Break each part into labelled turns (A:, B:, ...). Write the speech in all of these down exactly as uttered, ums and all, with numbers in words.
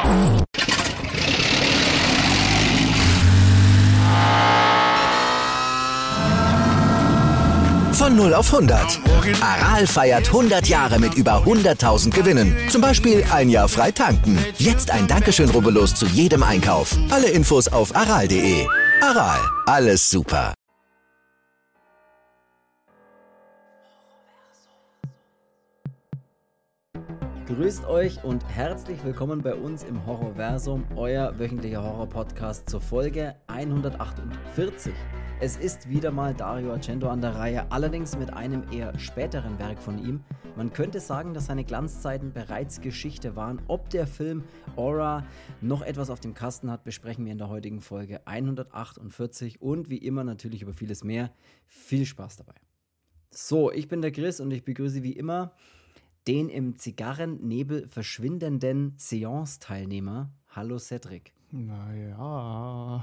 A: Von null auf hundert. Aral feiert hundert Jahre mit über hunderttausend Gewinnen. Zum Beispiel ein Jahr frei tanken. Jetzt ein Dankeschön, rubbellos zu jedem Einkauf. Alle Infos auf aral punkt de. Aral, alles super.
B: Grüßt euch und herzlich willkommen bei uns im Horrorversum, euer wöchentlicher Horror-Podcast zur Folge hundertachtundvierzig. Es ist wieder mal Dario Argento an der Reihe, allerdings mit einem eher späteren Werk von ihm. Man könnte sagen, dass seine Glanzzeiten bereits Geschichte waren. Ob der Film Aura noch etwas auf dem Kasten hat, besprechen wir in der heutigen Folge hundertachtundvierzig und wie immer natürlich über vieles mehr. Viel Spaß dabei. So, ich bin der Chris und ich begrüße wie immer den im Zigarrennebel verschwindenden Seance-Teilnehmer. Hallo Cedric.
C: Naja.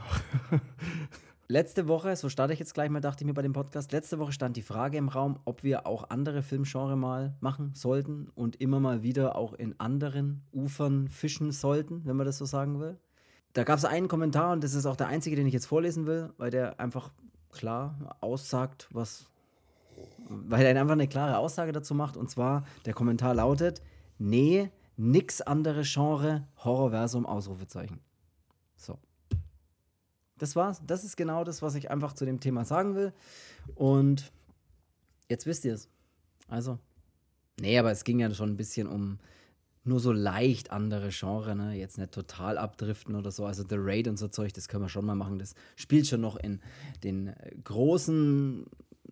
B: Letzte Woche, so starte ich jetzt gleich mal, dachte ich mir bei dem Podcast, letzte Woche stand die Frage im Raum, ob wir auch andere Filmgenre mal machen sollten und immer mal wieder auch in anderen Ufern fischen sollten, wenn man das so sagen will. Da gab es einen Kommentar und das ist auch der einzige, den ich jetzt vorlesen will, weil der einfach klar aussagt, was, weil er einfach eine klare Aussage dazu macht, und zwar, der Kommentar lautet, nee, nix andere Genre, Horrorversum, Ausrufezeichen. So. Das war's. Das ist genau das, was ich einfach zu dem Thema sagen will. Und jetzt wisst ihr es. Also, nee, aber es ging ja schon ein bisschen um nur so leicht andere Genre, ne? Jetzt nicht total abdriften oder so. Also The Raid und so Zeug, das können wir schon mal machen. Das spielt schon noch in den großen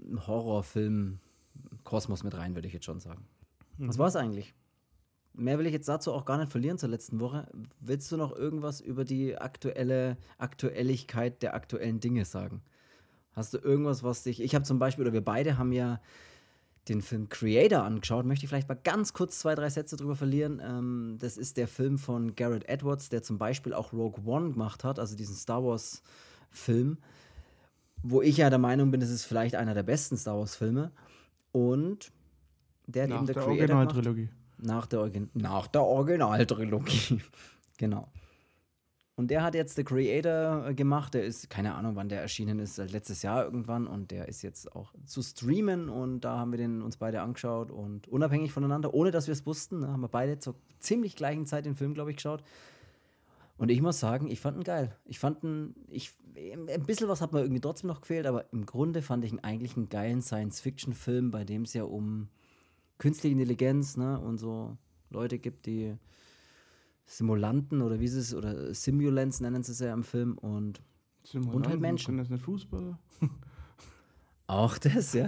B: Horrorfilm-Kosmos mit rein, würde ich jetzt schon sagen. Mhm. Was war's eigentlich? Mehr will ich jetzt dazu auch gar nicht verlieren zur letzten Woche. Willst du noch irgendwas über die aktuelle Aktuelligkeit der aktuellen Dinge sagen? Hast du irgendwas, was dich... Ich habe zum Beispiel, oder wir beide haben ja den Film Creator angeschaut. Möchte ich vielleicht mal ganz kurz zwei, drei Sätze drüber verlieren. Ähm, das ist der Film von Gareth Edwards, der zum Beispiel auch Rogue One gemacht hat, also diesen Star Wars-Film, wo ich ja der Meinung bin, das ist vielleicht einer der besten Star Wars-Filme. Und der hat
C: Nach
B: eben der,
C: der
B: Creator
C: Originaltrilogie.
B: Nach der, Origin- nach der Originaltrilogie. Genau. Und der hat jetzt The Creator gemacht. Der ist, keine Ahnung, wann der erschienen ist, letztes Jahr irgendwann. Und der ist jetzt auch zu streamen. Und da haben wir den uns beide angeschaut. Und unabhängig voneinander, ohne dass wir es wussten, ne, haben wir beide zur ziemlich gleichen Zeit den Film, glaube ich, geschaut. Und ich muss sagen, ich fand ihn geil. Ich fand ihn, ich, ein bisschen was hat mir irgendwie trotzdem noch gefehlt. Aber im Grunde fand ich ihn eigentlich einen geilen Science-Fiction-Film, bei dem es ja um künstliche Intelligenz, ne, und so Leute gibt, die Simulanten oder wie sie es, oder Simulants nennen sie es ja im Film, und, und halt Menschen.
C: Sind das nicht Fußballer?
B: Auch das, ja.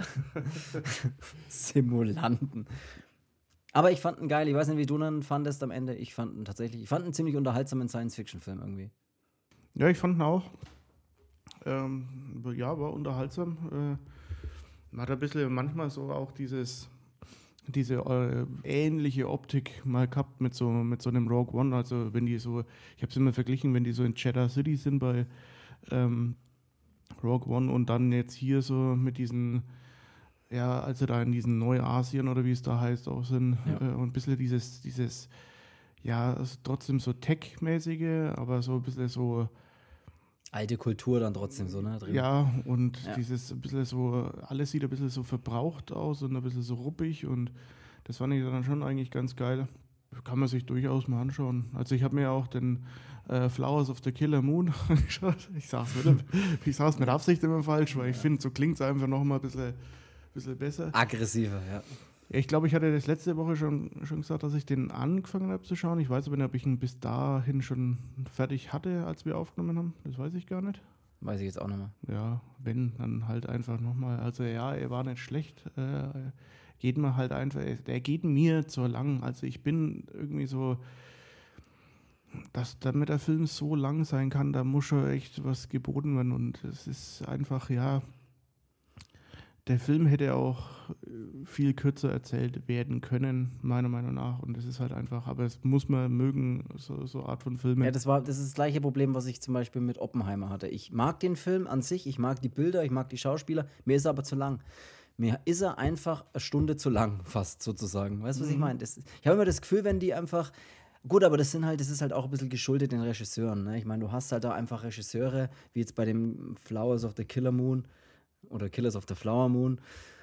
B: Simulanten. Aber ich fand ihn geil. Ich weiß nicht, wie du ihn fandest am Ende. Ich fand ihn tatsächlich, ich fand ihn ziemlich unterhaltsamen Science-Fiction-Film irgendwie.
C: Ja, ich fand ihn auch. Ähm, ja, war unterhaltsam. Äh, man hat ein bisschen manchmal so auch dieses diese äh, ähnliche Optik mal gehabt mit so, mit so einem Rogue One. Also wenn die so, ich habe es immer verglichen, wenn die so in Jeddah City sind bei ähm, Rogue One und dann jetzt hier so mit diesen, ja, als sie da in diesen Neuasien oder wie es da heißt auch sind, ja. äh, und ein bisschen dieses, dieses, ja, trotzdem so Tech-mäßige, aber so ein bisschen so
B: alte Kultur dann trotzdem so, ne? Drin.
C: Ja, und
B: ja.
C: dieses ein bisschen so, alles sieht ein bisschen so verbraucht aus und ein bisschen so ruppig, und das fand ich dann schon eigentlich ganz geil. Kann man sich durchaus mal anschauen. Also ich habe mir auch den äh, Flowers of the Killer Moon angeschaut. Ich sag's mit, ich sag's mit Absicht immer falsch, weil ich finde, so klingt es einfach noch mal ein bisschen, bisschen besser.
B: Aggressiver, ja.
C: Ja, ich glaube, ich hatte das letzte Woche schon, schon gesagt, dass ich den angefangen habe zu schauen. Ich weiß aber nicht, ob ich ihn bis dahin schon fertig hatte, als wir aufgenommen haben. Das weiß ich gar nicht.
B: Weiß ich jetzt auch nicht mehr.
C: Ja, wenn, dann halt einfach nochmal. Also ja, er war nicht schlecht. Äh, geht mir halt einfach, der geht mir zu lang. Also ich bin irgendwie so, dass damit der Film so lang sein kann, da muss schon echt was geboten werden. Und es ist einfach, ja, der Film hätte auch viel kürzer erzählt werden können, meiner Meinung nach. Und das ist halt einfach, aber es muss man mögen, so, so Art von Filmen.
B: Ja, das war das ist das gleiche Problem, was ich zum Beispiel mit Oppenheimer hatte. Ich mag den Film an sich, ich mag die Bilder, ich mag die Schauspieler, mir ist er aber zu lang. Mir ist er einfach eine Stunde zu lang, fast sozusagen. Weißt du, was mhm. ich meine? Ich habe immer das Gefühl, wenn die einfach Gut, aber das sind halt, das ist halt auch ein bisschen geschuldet den Regisseuren. Ne? Ich meine, du hast halt da einfach Regisseure, wie jetzt bei dem Flowers of the Killer Moon oder Killers of the Flower Moon.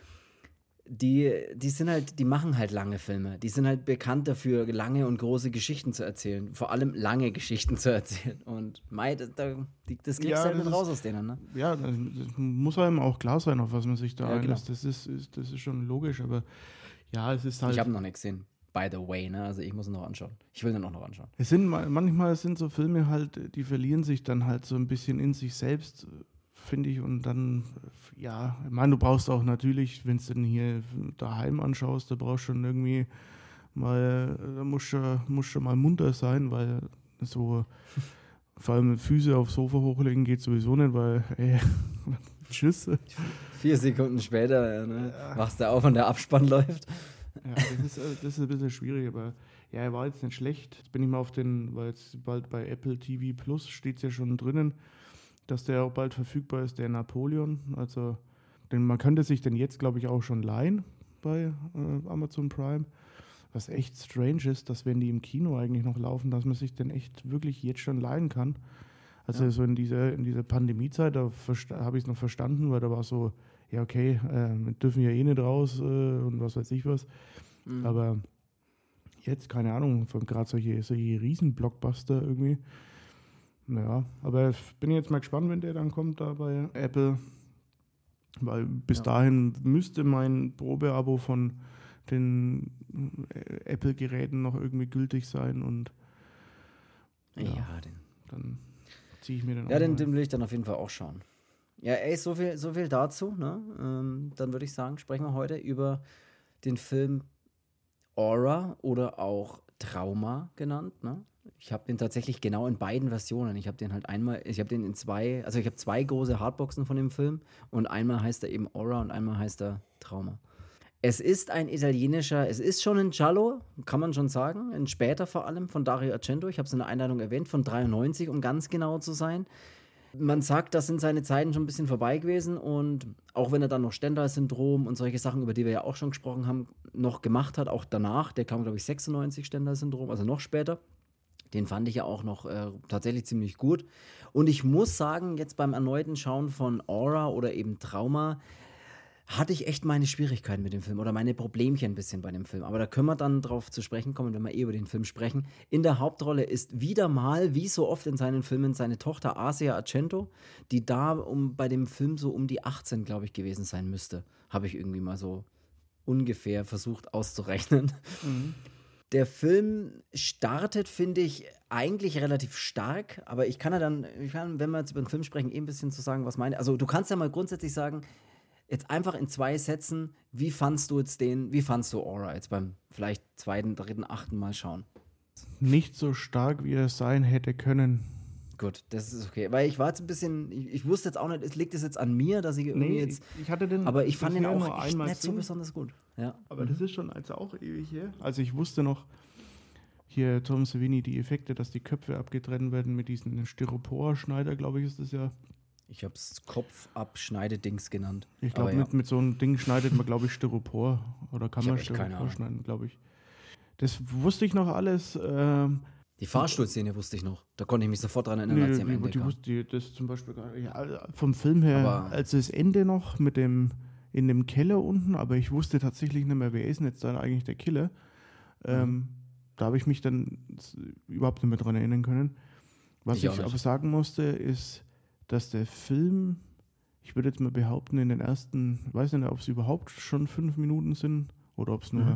B: Die, die sind halt, die machen halt lange Filme. Die sind halt bekannt dafür, lange und große Geschichten zu erzählen. Vor allem lange Geschichten zu erzählen. Und mei, das, das kriegst
C: Ja,
B: du halt
C: das
B: mit
C: ist-
B: raus aus denen, ne?
C: Ja, das das muss einem auch klar sein, auf was man sich da
B: Ja,
C: einlässt. Das, ist, ist, das ist schon logisch, aber ja, es ist halt.
B: Ich habe noch nichts gesehen. By the way, ne? Also ich muss ihn noch anschauen. Ich will ihn auch noch anschauen.
C: Es sind ma- manchmal sind so Filme halt, die verlieren sich dann halt so ein bisschen in sich selbst, finde ich. Und dann, ja, ich meine, du brauchst auch natürlich, wenn du den hier daheim anschaust, da brauchst du schon irgendwie mal, da musst du musst schon mal munter sein, weil so vor allem Füße aufs Sofa hochlegen geht sowieso nicht, weil, ey, tschüss.
B: Vier Sekunden später ne, wachst du auf und der Abspann läuft.
C: Ja, das ist, äh, das ist ein bisschen schwierig, aber ja, er war jetzt nicht schlecht. Jetzt bin ich mal auf den, weil jetzt bald bei Apple T V Plus steht es ja schon drinnen, dass der auch bald verfügbar ist, der Napoleon. Also, den, man könnte sich den jetzt, glaube ich, auch schon leihen bei äh, Amazon Prime. Was echt strange ist, dass wenn die im Kino eigentlich noch laufen, dass man sich den echt wirklich jetzt schon leihen kann. Also
B: Ja.
C: so in dieser, in dieser Pandemiezeit, da habe ich es noch verstanden, weil da war so, ja okay, äh, wir dürfen ja eh nicht raus äh, und was weiß ich was.
B: Mhm.
C: Aber jetzt, keine Ahnung, von gerade solche, solche Riesen-Blockbuster irgendwie. Naja, aber ich bin jetzt mal gespannt, wenn der dann kommt da bei Apple. Weil bis
B: Ja.
C: dahin müsste mein Probeabo von den äh, Apple-Geräten noch irgendwie gültig sein und
B: Ja,
C: Ja.
B: den,
C: dann ziehe ich mir den
B: ja
C: auch
B: den,
C: mal.
B: den will ich dann auf jeden Fall auch schauen. Ja, ey, so viel, so viel dazu. Ne? Ähm, dann würde ich sagen, sprechen wir heute über den Film Aura oder auch Trauma genannt. Ne? Ich habe den tatsächlich genau in beiden Versionen. Ich habe den halt einmal, ich habe den in zwei, also ich habe zwei große Hardboxen von dem Film und einmal heißt er eben Aura und einmal heißt er Trauma. Es ist ein italienischer, es ist schon ein Giallo, kann man schon sagen, ein später vor allem von Dario Argento. Ich habe es in der Einleitung erwähnt, von dreiundneunzig, um ganz genau zu sein. Man sagt, das sind seine Zeiten schon ein bisschen vorbei gewesen und auch wenn er dann noch Stendhal-Syndrom und solche Sachen, über die wir ja auch schon gesprochen haben, noch gemacht hat, auch danach, der kam, glaube ich, sechsundneunzig, Stendhal-Syndrom, also noch später. Den fand ich ja auch noch äh, tatsächlich ziemlich gut. Und ich muss sagen, jetzt beim erneuten Schauen von Aura oder eben Trauma, hatte ich echt meine Schwierigkeiten mit dem Film oder meine Problemchen ein bisschen bei dem Film. Aber da können wir dann drauf zu sprechen kommen, wenn wir eh über den Film sprechen. In der Hauptrolle ist wieder mal, wie so oft in seinen Filmen, seine Tochter Asia Argento, die da um, bei dem Film so um die achtzehn, glaube ich, gewesen sein müsste. Habe ich irgendwie mal so ungefähr versucht auszurechnen.
C: Mhm.
B: Der Film startet, finde ich, eigentlich relativ stark, aber ich kann ja dann, ich kann, wenn wir jetzt über den Film sprechen, eh ein bisschen zu sagen, was meine. Also du kannst ja mal grundsätzlich sagen, jetzt einfach in zwei Sätzen, wie fandst du jetzt den, wie fandst du Aura jetzt beim vielleicht zweiten, dritten, achten Mal schauen?
C: Nicht so stark, wie er sein hätte können.
B: Gut, das ist okay, weil ich war jetzt ein bisschen, ich, ich wusste jetzt auch nicht, es liegt es jetzt an mir, dass ich irgendwie
C: Nee,
B: jetzt,
C: ich, ich hatte den
B: aber ich fand den
C: bisher
B: auch
C: nur
B: echt
C: einmal
B: nicht so
C: gesehen.
B: besonders gut. Ja.
C: Aber das ist schon also auch ewig her. Also ich wusste noch, hier Tom Savini, die Effekte, dass die Köpfe abgetrennt werden mit diesen Styropor-Schneider, glaube ich, ist das ja.
B: Ich habe es Kopfabschneidedings genannt.
C: Ich glaube,
B: Aber
C: mit, mit so einem Ding schneidet man, glaube ich, Styropor. Oder kann
B: Ich
C: man
B: hab echt keine
C: Styropor
B: Ahnung.
C: schneiden, glaube ich. Das wusste ich noch alles. Ähm,
B: Die Fahrstuhlszene wusste ich noch. Da konnte ich mich sofort dran erinnern, als sie am
C: die,
B: Ende
C: die
B: kam.
C: wusste die, das zum Beispiel gar nicht. Ja, vom Film her,
B: Aber-
C: als das Ende noch mit dem in dem Keller unten, aber ich wusste tatsächlich nicht mehr, wer ist denn jetzt dann eigentlich der Killer. Ähm,
B: Mhm.
C: Da habe ich mich dann s- überhaupt nicht mehr dran erinnern können. Was
B: Ich
C: ich,
B: auch nicht.
C: aber sagen musste, ist, dass der Film, ich würde jetzt mal behaupten, in den ersten, ich weiß nicht, ob es überhaupt schon fünf Minuten sind oder ob es nur
B: Mhm.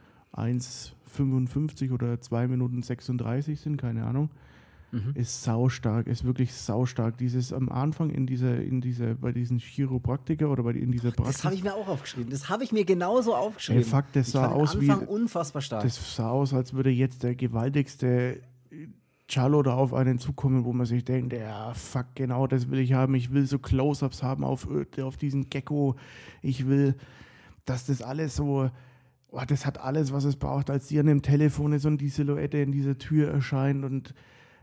C: eins fünfundfünfzig oder zwei Minuten sechsunddreißig sind, keine Ahnung.
B: Mhm.
C: Ist saustark, ist wirklich saustark. Dieses am Anfang in dieser, in dieser, bei diesen Chiropraktiker oder bei in dieser
B: Das habe
C: Praxis,
B: ich mir auch aufgeschrieben. Das habe ich mir genauso aufgeschrieben.
C: Ey, fuck, das
B: ich
C: sah
B: fand den
C: aus wie-
B: Anfang unfassbar stark.
C: das sah aus, als würde jetzt der gewaltigste Giallo da auf einen zukommen, wo man sich denkt, ja, fuck, genau, das will ich haben. Ich will so Close-Ups haben auf, auf diesen Gecko. Ich will, dass das alles so, oh, das hat alles, was es braucht, als die an dem Telefon ist und die Silhouette in dieser Tür erscheint und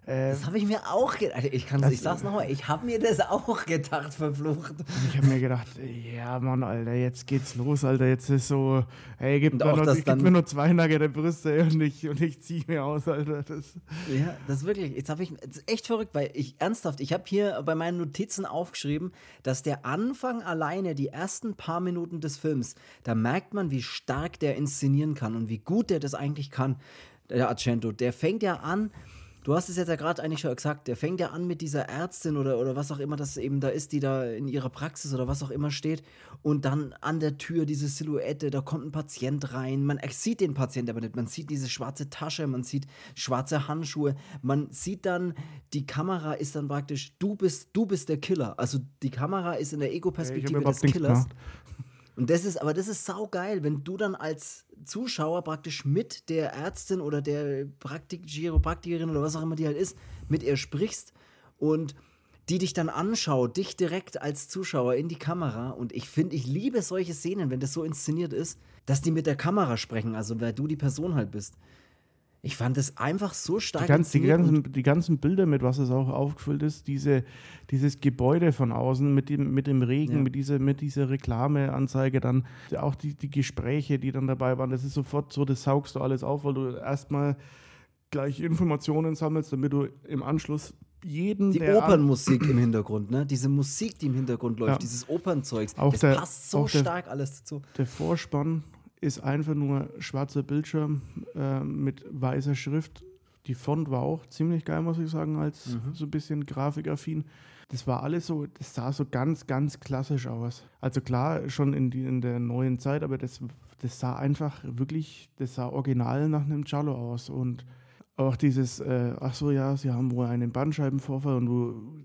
C: Äh,
B: das habe ich mir auch gedacht. Ich, kann's, ich sag's nochmal, ich habe mir das auch gedacht, verflucht.
C: Ich habe mir gedacht, ja Mann, Alter, jetzt geht's los, Alter. Jetzt ist so, hey, gib, mir, noch, gib mir nur zwei nackte Brüste und ich, und ich ziehe mir aus, Alter. Das
B: ja, das ist wirklich, jetzt habe ich, das ist echt verrückt, weil ich, ernsthaft, ich habe hier bei meinen Notizen aufgeschrieben, dass der Anfang alleine, die ersten paar Minuten des Films, da merkt man, wie stark der inszenieren kann und wie gut der das eigentlich kann, der Argento. Der fängt ja an, du hast es jetzt ja gerade eigentlich schon gesagt, der fängt ja an mit dieser Ärztin oder, oder was auch immer das eben da ist, die da in ihrer Praxis oder was auch immer steht und dann an der Tür diese Silhouette, da kommt ein Patient rein, man sieht den Patienten aber nicht, man sieht diese schwarze Tasche, man sieht schwarze Handschuhe, man sieht dann, die Kamera ist dann praktisch, du bist, du bist der Killer, also die Kamera ist in der Ego-Perspektive
C: ja,
B: des Killers. Und das ist, aber das ist saugeil, wenn du dann als Zuschauer praktisch mit der Ärztin oder der Praktik- Chiropraktikerin oder was auch immer die halt ist, mit ihr sprichst und die dich dann anschaut, dich direkt als Zuschauer in die Kamera. Und ich finde, ich liebe solche Szenen, wenn das so inszeniert ist, dass die mit der Kamera sprechen, also weil du die Person halt bist. Ich fand das einfach so stark.
C: Die, ganz, die, ganzen, die ganzen Bilder, mit was es auch aufgefüllt ist, diese, dieses Gebäude von außen mit dem, mit dem Regen, ja. mit, dieser, mit dieser Reklameanzeige, dann auch die, die Gespräche, die dann dabei waren, das ist sofort so, das saugst du alles auf, weil du erstmal gleich Informationen sammelst, damit du im Anschluss jeden,
B: die
C: der
B: Opernmusik im Hintergrund, ne? Diese Musik, die im Hintergrund läuft,
C: ja.
B: dieses Opernzeugs,
C: auch
B: das
C: der,
B: passt so
C: der,
B: stark alles dazu.
C: Der Vorspann ist einfach nur schwarzer Bildschirm äh, mit weißer Schrift. Die Font war auch ziemlich geil, muss ich sagen, als mhm. so ein bisschen grafikaffin. Das war alles so, das sah so ganz, ganz klassisch aus. Also klar, schon in, die, in der neuen Zeit, aber das, das sah einfach wirklich, das sah original nach einem Giallo aus. Und auch dieses, äh, ach so, ja, sie haben wohl einen Bandscheibenvorfall und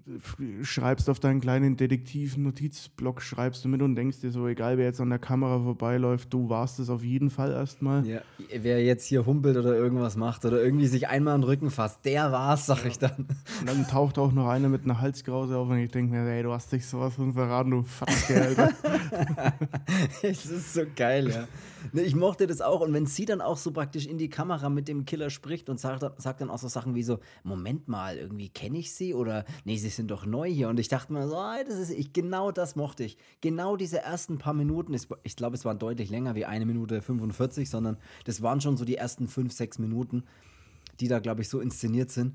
C: du schreibst auf deinen kleinen Detektiv-Notizblock, schreibst du mit und denkst dir so, egal wer jetzt an der Kamera vorbeiläuft, du warst es auf jeden Fall erstmal.
B: Ja, wer jetzt hier humpelt oder irgendwas macht oder irgendwie sich einmal an den Rücken fasst, der war's, sag ich dann.
C: Und dann taucht auch noch einer mit einer Halskrause auf und ich denke mir, ey, du hast dich sowas von verraten, du Fatzke, Alter.
B: Es ist so geil, ja. Ich mochte das auch und wenn sie dann auch so praktisch in die Kamera mit dem Killer spricht und sagt, sagt dann auch so Sachen wie so, Moment mal, irgendwie kenne ich sie oder nee, sie sind doch neu hier und ich dachte mir so, das ist ich, genau das mochte ich. Genau diese ersten paar Minuten, ich glaube, es waren deutlich länger wie eine Minute fünfundvierzig, sondern das waren schon so die ersten fünf, sechs Minuten, die da, glaube ich, so inszeniert sind.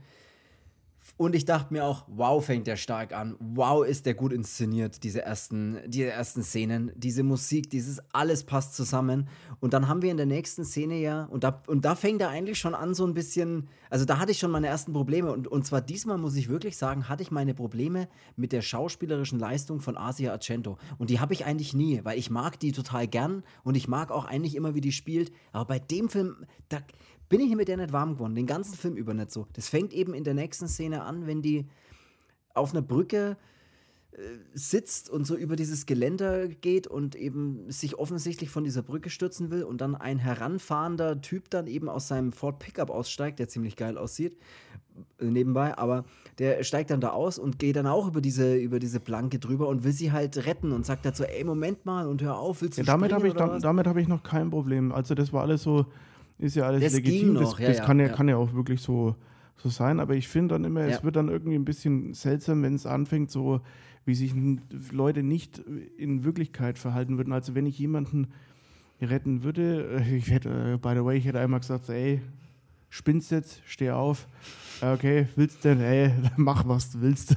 B: Und ich dachte mir auch, wow, fängt der stark an. Wow, ist der gut inszeniert, diese ersten, diese ersten Szenen. Diese Musik, dieses alles passt zusammen. Und dann haben wir in der nächsten Szene ja, und da, und da fängt er eigentlich schon an so ein bisschen, also da hatte ich schon meine ersten Probleme. Und, und zwar diesmal, muss ich wirklich sagen, hatte ich meine Probleme mit der schauspielerischen Leistung von Asia Argento. Und die habe ich eigentlich nie, weil ich mag die total gern und ich mag auch eigentlich immer, wie die spielt. Aber bei dem Film, da bin ich mit der nicht warm geworden, den ganzen Film über nicht so. Das fängt eben in der nächsten Szene an, wenn die auf einer Brücke äh, sitzt und so über dieses Geländer geht und eben sich offensichtlich von dieser Brücke stürzen will und dann ein heranfahrender Typ dann eben aus seinem Ford Pickup aussteigt, der ziemlich geil aussieht, äh, nebenbei, aber der steigt dann da aus und geht dann auch über diese, über diese Planke drüber und will sie halt retten und sagt dazu, ey, Moment mal und hör auf, willst du
C: ja, damit
B: springen
C: hab ich,
B: oder
C: da,
B: was?
C: Damit habe ich noch kein Problem. Also das war alles so, ist ja alles
B: das
C: legitim,
B: noch,
C: das,
B: ja,
C: das
B: ja,
C: kann, ja,
B: ja.
C: kann ja auch wirklich so, so sein, aber ich finde dann immer,
B: Ja.
C: es wird dann irgendwie ein bisschen seltsam, wenn es anfängt, so wie sich n- Leute nicht in Wirklichkeit verhalten würden. Also wenn ich jemanden retten würde, äh, ich hätte, äh, by the way, ich hätte einmal gesagt, so, ey, spinnst jetzt, steh auf, äh, okay, willst denn, ey, mach was du willst.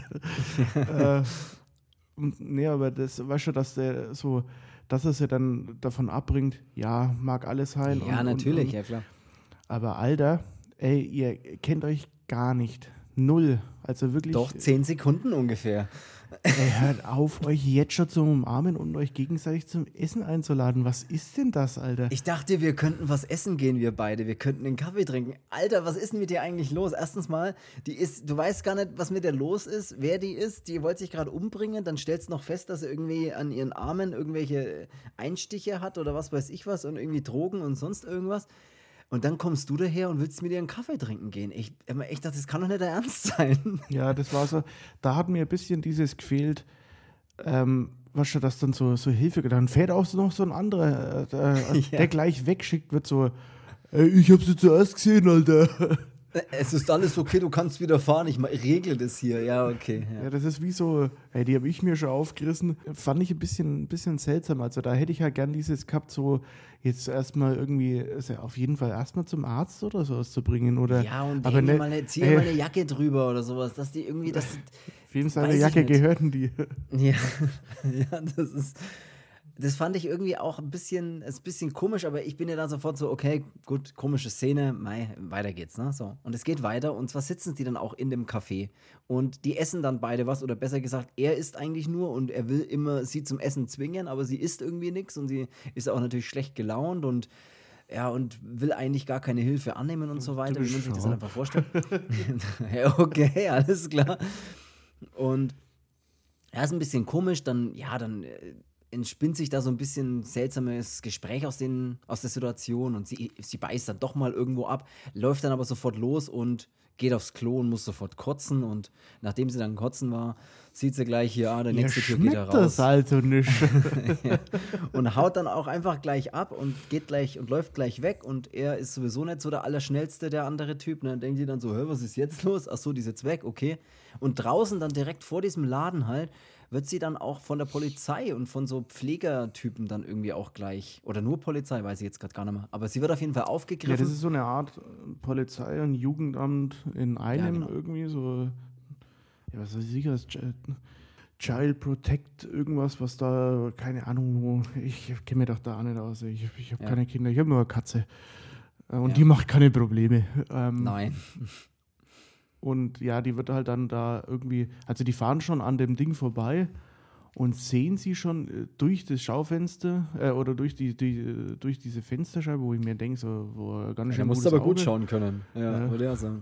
C: äh, und, nee, aber das, weißt du, dass der so, dass er sie dann davon abbringt, ja, mag alles sein.
B: Ja,
C: und,
B: natürlich,
C: und, und,
B: ja klar.
C: aber Alter, ey, ihr kennt euch gar nicht. Null. Also wirklich.
B: Doch, zehn Sekunden ungefähr.
C: Ey, hört auf, euch jetzt schon zu umarmen und euch gegenseitig zum Essen einzuladen. Was ist denn das, Alter?
B: Ich dachte, wir könnten was essen gehen, wir beide. Wir könnten einen Kaffee trinken. Alter, was ist denn mit dir eigentlich los? Erstens mal, die ist, du weißt gar nicht, was mit der los ist, wer die ist. Die wollte sich gerade umbringen. Dann stellst du noch fest, dass sie irgendwie an ihren Armen irgendwelche Einstiche hat oder was weiß ich was und irgendwie Drogen und sonst irgendwas. Und dann kommst du daher und willst mit ihr einen Kaffee trinken gehen. Ich, ich dachte, das kann doch nicht der Ernst sein.
C: Ja, das war so, da hat mir ein bisschen dieses gefehlt, ähm, was schon das dann so, so Hilfe getan. Dann fährt auch so noch so ein anderer, äh, äh,
B: Ja.
C: der gleich wegschickt wird, so, ey, ich hab sie zuerst gesehen, Alter.
B: Es ist alles okay, du kannst wieder fahren, ich regle das hier. Ja, okay. Ja,
C: ja das ist wie so, hey, die habe ich mir schon aufgerissen. Fand ich ein bisschen, ein bisschen seltsam. Also da hätte ich ja gern dieses gehabt, so jetzt erstmal irgendwie, also auf jeden Fall erstmal zum Arzt oder sowas zu bringen. Oder,
B: ja, und
C: aber
B: ne,
C: ne,
B: mal eine, zieh äh, mal eine Jacke drüber oder sowas, dass die irgendwie, dass die,
C: wem seine Jacke gehörten die?
B: Ja, ja, das ist... Das fand ich irgendwie auch ein bisschen, ein bisschen komisch, aber ich bin ja dann sofort so, okay, gut, komische Szene, mei, weiter geht's, ne? So. Und es geht weiter und zwar sitzen die dann auch in dem Café und die essen dann beide was oder besser gesagt, er isst eigentlich nur und er will immer sie zum Essen zwingen, aber sie isst irgendwie nichts und sie ist auch natürlich schlecht gelaunt und ja, und will eigentlich gar keine Hilfe annehmen und so weiter, wie man sich das einfach vorstellt. Ja, okay, alles klar. Und er ist ein bisschen komisch, dann, ja, dann entspinnt sich da so ein bisschen seltsames Gespräch aus, den, aus der Situation und sie, sie beißt dann doch mal irgendwo ab, läuft dann aber sofort los und geht aufs Klo und muss sofort kotzen und nachdem sie dann kotzen war, sieht sie gleich hier, ah, der nächste Tür geht da raus.
C: Das also nicht.
B: Ja. Und haut dann auch einfach gleich ab und geht gleich und läuft gleich weg und er ist sowieso nicht so der Allerschnellste, der andere Typ. Und dann denkt sie dann so, hör, was ist jetzt los? Ach so, die ist jetzt weg, okay. Und draußen dann direkt vor diesem Laden halt, wird sie dann auch von der Polizei und von so Pflegertypen dann irgendwie auch gleich, oder nur Polizei, weiß ich jetzt gerade gar nicht mehr, aber sie wird auf jeden Fall aufgegriffen.
C: Ja, das ist so eine Art Polizei und Jugendamt in einem ja, genau. irgendwie, so, ja, was weiß ich, das Child Protect, irgendwas, was da, keine Ahnung, wo, ich kenne mich doch da auch nicht aus, ich, ich habe ja. keine Kinder, ich habe nur eine Katze und ja. die macht keine Probleme. Ähm,
B: Nein.
C: Und ja, die wird halt dann da irgendwie, also die fahren schon an dem Ding vorbei und sehen sie schon durch das Schaufenster äh, oder durch die, die durch diese Fensterscheibe, wo ich mir denke, so, wo ganz schön.
B: Ja, musst aber gut schauen können. Ja, ja. Würde ich auch sagen.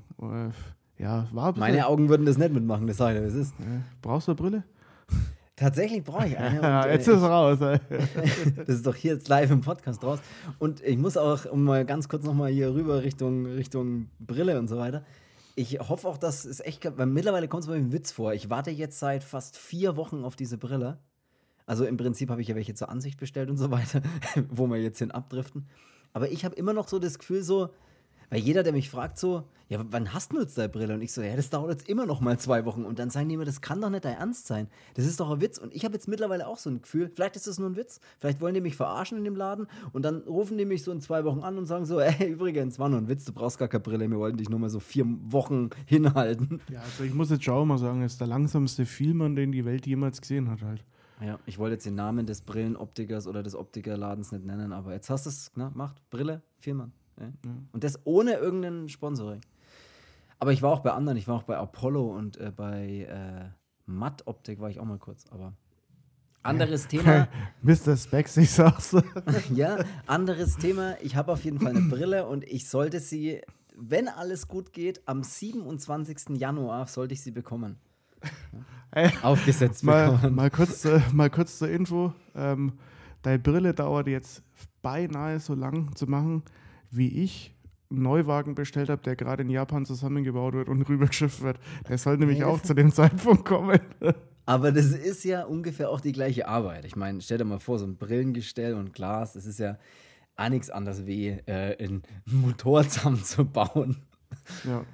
C: Ja, war ein
B: Meine Augen würden das nicht mitmachen, das sage ich, das ist.
C: Ja. Brauchst du eine Brille?
B: Tatsächlich brauche ich eine. Und,
C: ja, jetzt ist es raus. Ey.
B: Das ist doch hier jetzt live im Podcast raus. Und ich muss auch, um mal ganz kurz nochmal hier rüber Richtung, Richtung Brille und so weiter. Ich hoffe auch, dass es echt, weil mittlerweile kommt es mir ein Witz vor. Ich warte jetzt seit fast vier Wochen auf diese Brille. Also im Prinzip habe ich ja welche zur Ansicht bestellt und so weiter, wo wir jetzt hin abdriften. Aber ich habe immer noch so das Gefühl so, weil jeder, der mich fragt so, ja, wann hast du jetzt deine Brille? Und ich so, ja, das dauert jetzt immer noch mal zwei Wochen. Und dann sagen die mir, das kann doch nicht dein Ernst sein. Das ist doch ein Witz. Und ich habe jetzt mittlerweile auch so ein Gefühl, vielleicht ist das nur ein Witz. Vielleicht wollen die mich verarschen in dem Laden. Und dann rufen die mich so in zwei Wochen an und sagen so, ey, übrigens, war nur ein Witz, du brauchst gar keine Brille. Wir wollten dich nur mal so vier Wochen hinhalten.
C: Ja, also ich muss jetzt schon mal sagen, das ist der langsamste Vielmann, den die Welt jemals gesehen hat halt.
B: Ja, ich wollte jetzt den Namen des Brillenoptikers oder des Optikerladens nicht nennen, aber jetzt hast du es gemacht. Brille, Vielmann. Ja. Ja. Und das ohne irgendeinen Sponsoring. Aber ich war auch bei anderen, ich war auch bei Apollo und äh, bei äh, Matt Optik war ich auch mal kurz, aber anderes Thema.
C: Mister Specs, ich sag's.
B: Ja, anderes Thema. Ich habe auf jeden Fall eine Brille und ich sollte sie, wenn alles gut geht, am siebenundzwanzigsten Januar sollte ich sie bekommen.
C: Ey,
B: aufgesetzt
C: mal,
B: bekommen.
C: Mal kurz, äh, mal kurz zur Info. Ähm, deine Brille dauert jetzt beinahe so lang zu machen, wie ich einen Neuwagen bestellt habe, der gerade in Japan zusammengebaut wird und rübergeschifft wird. Der soll nämlich auch zu dem Zeitpunkt kommen.
B: Aber das ist ja ungefähr auch die gleiche Arbeit. Ich meine, stell dir mal vor, so ein Brillengestell und Glas, das ist ja auch nichts anderes wie äh, einen Motor zusammenzubauen.
C: Ja.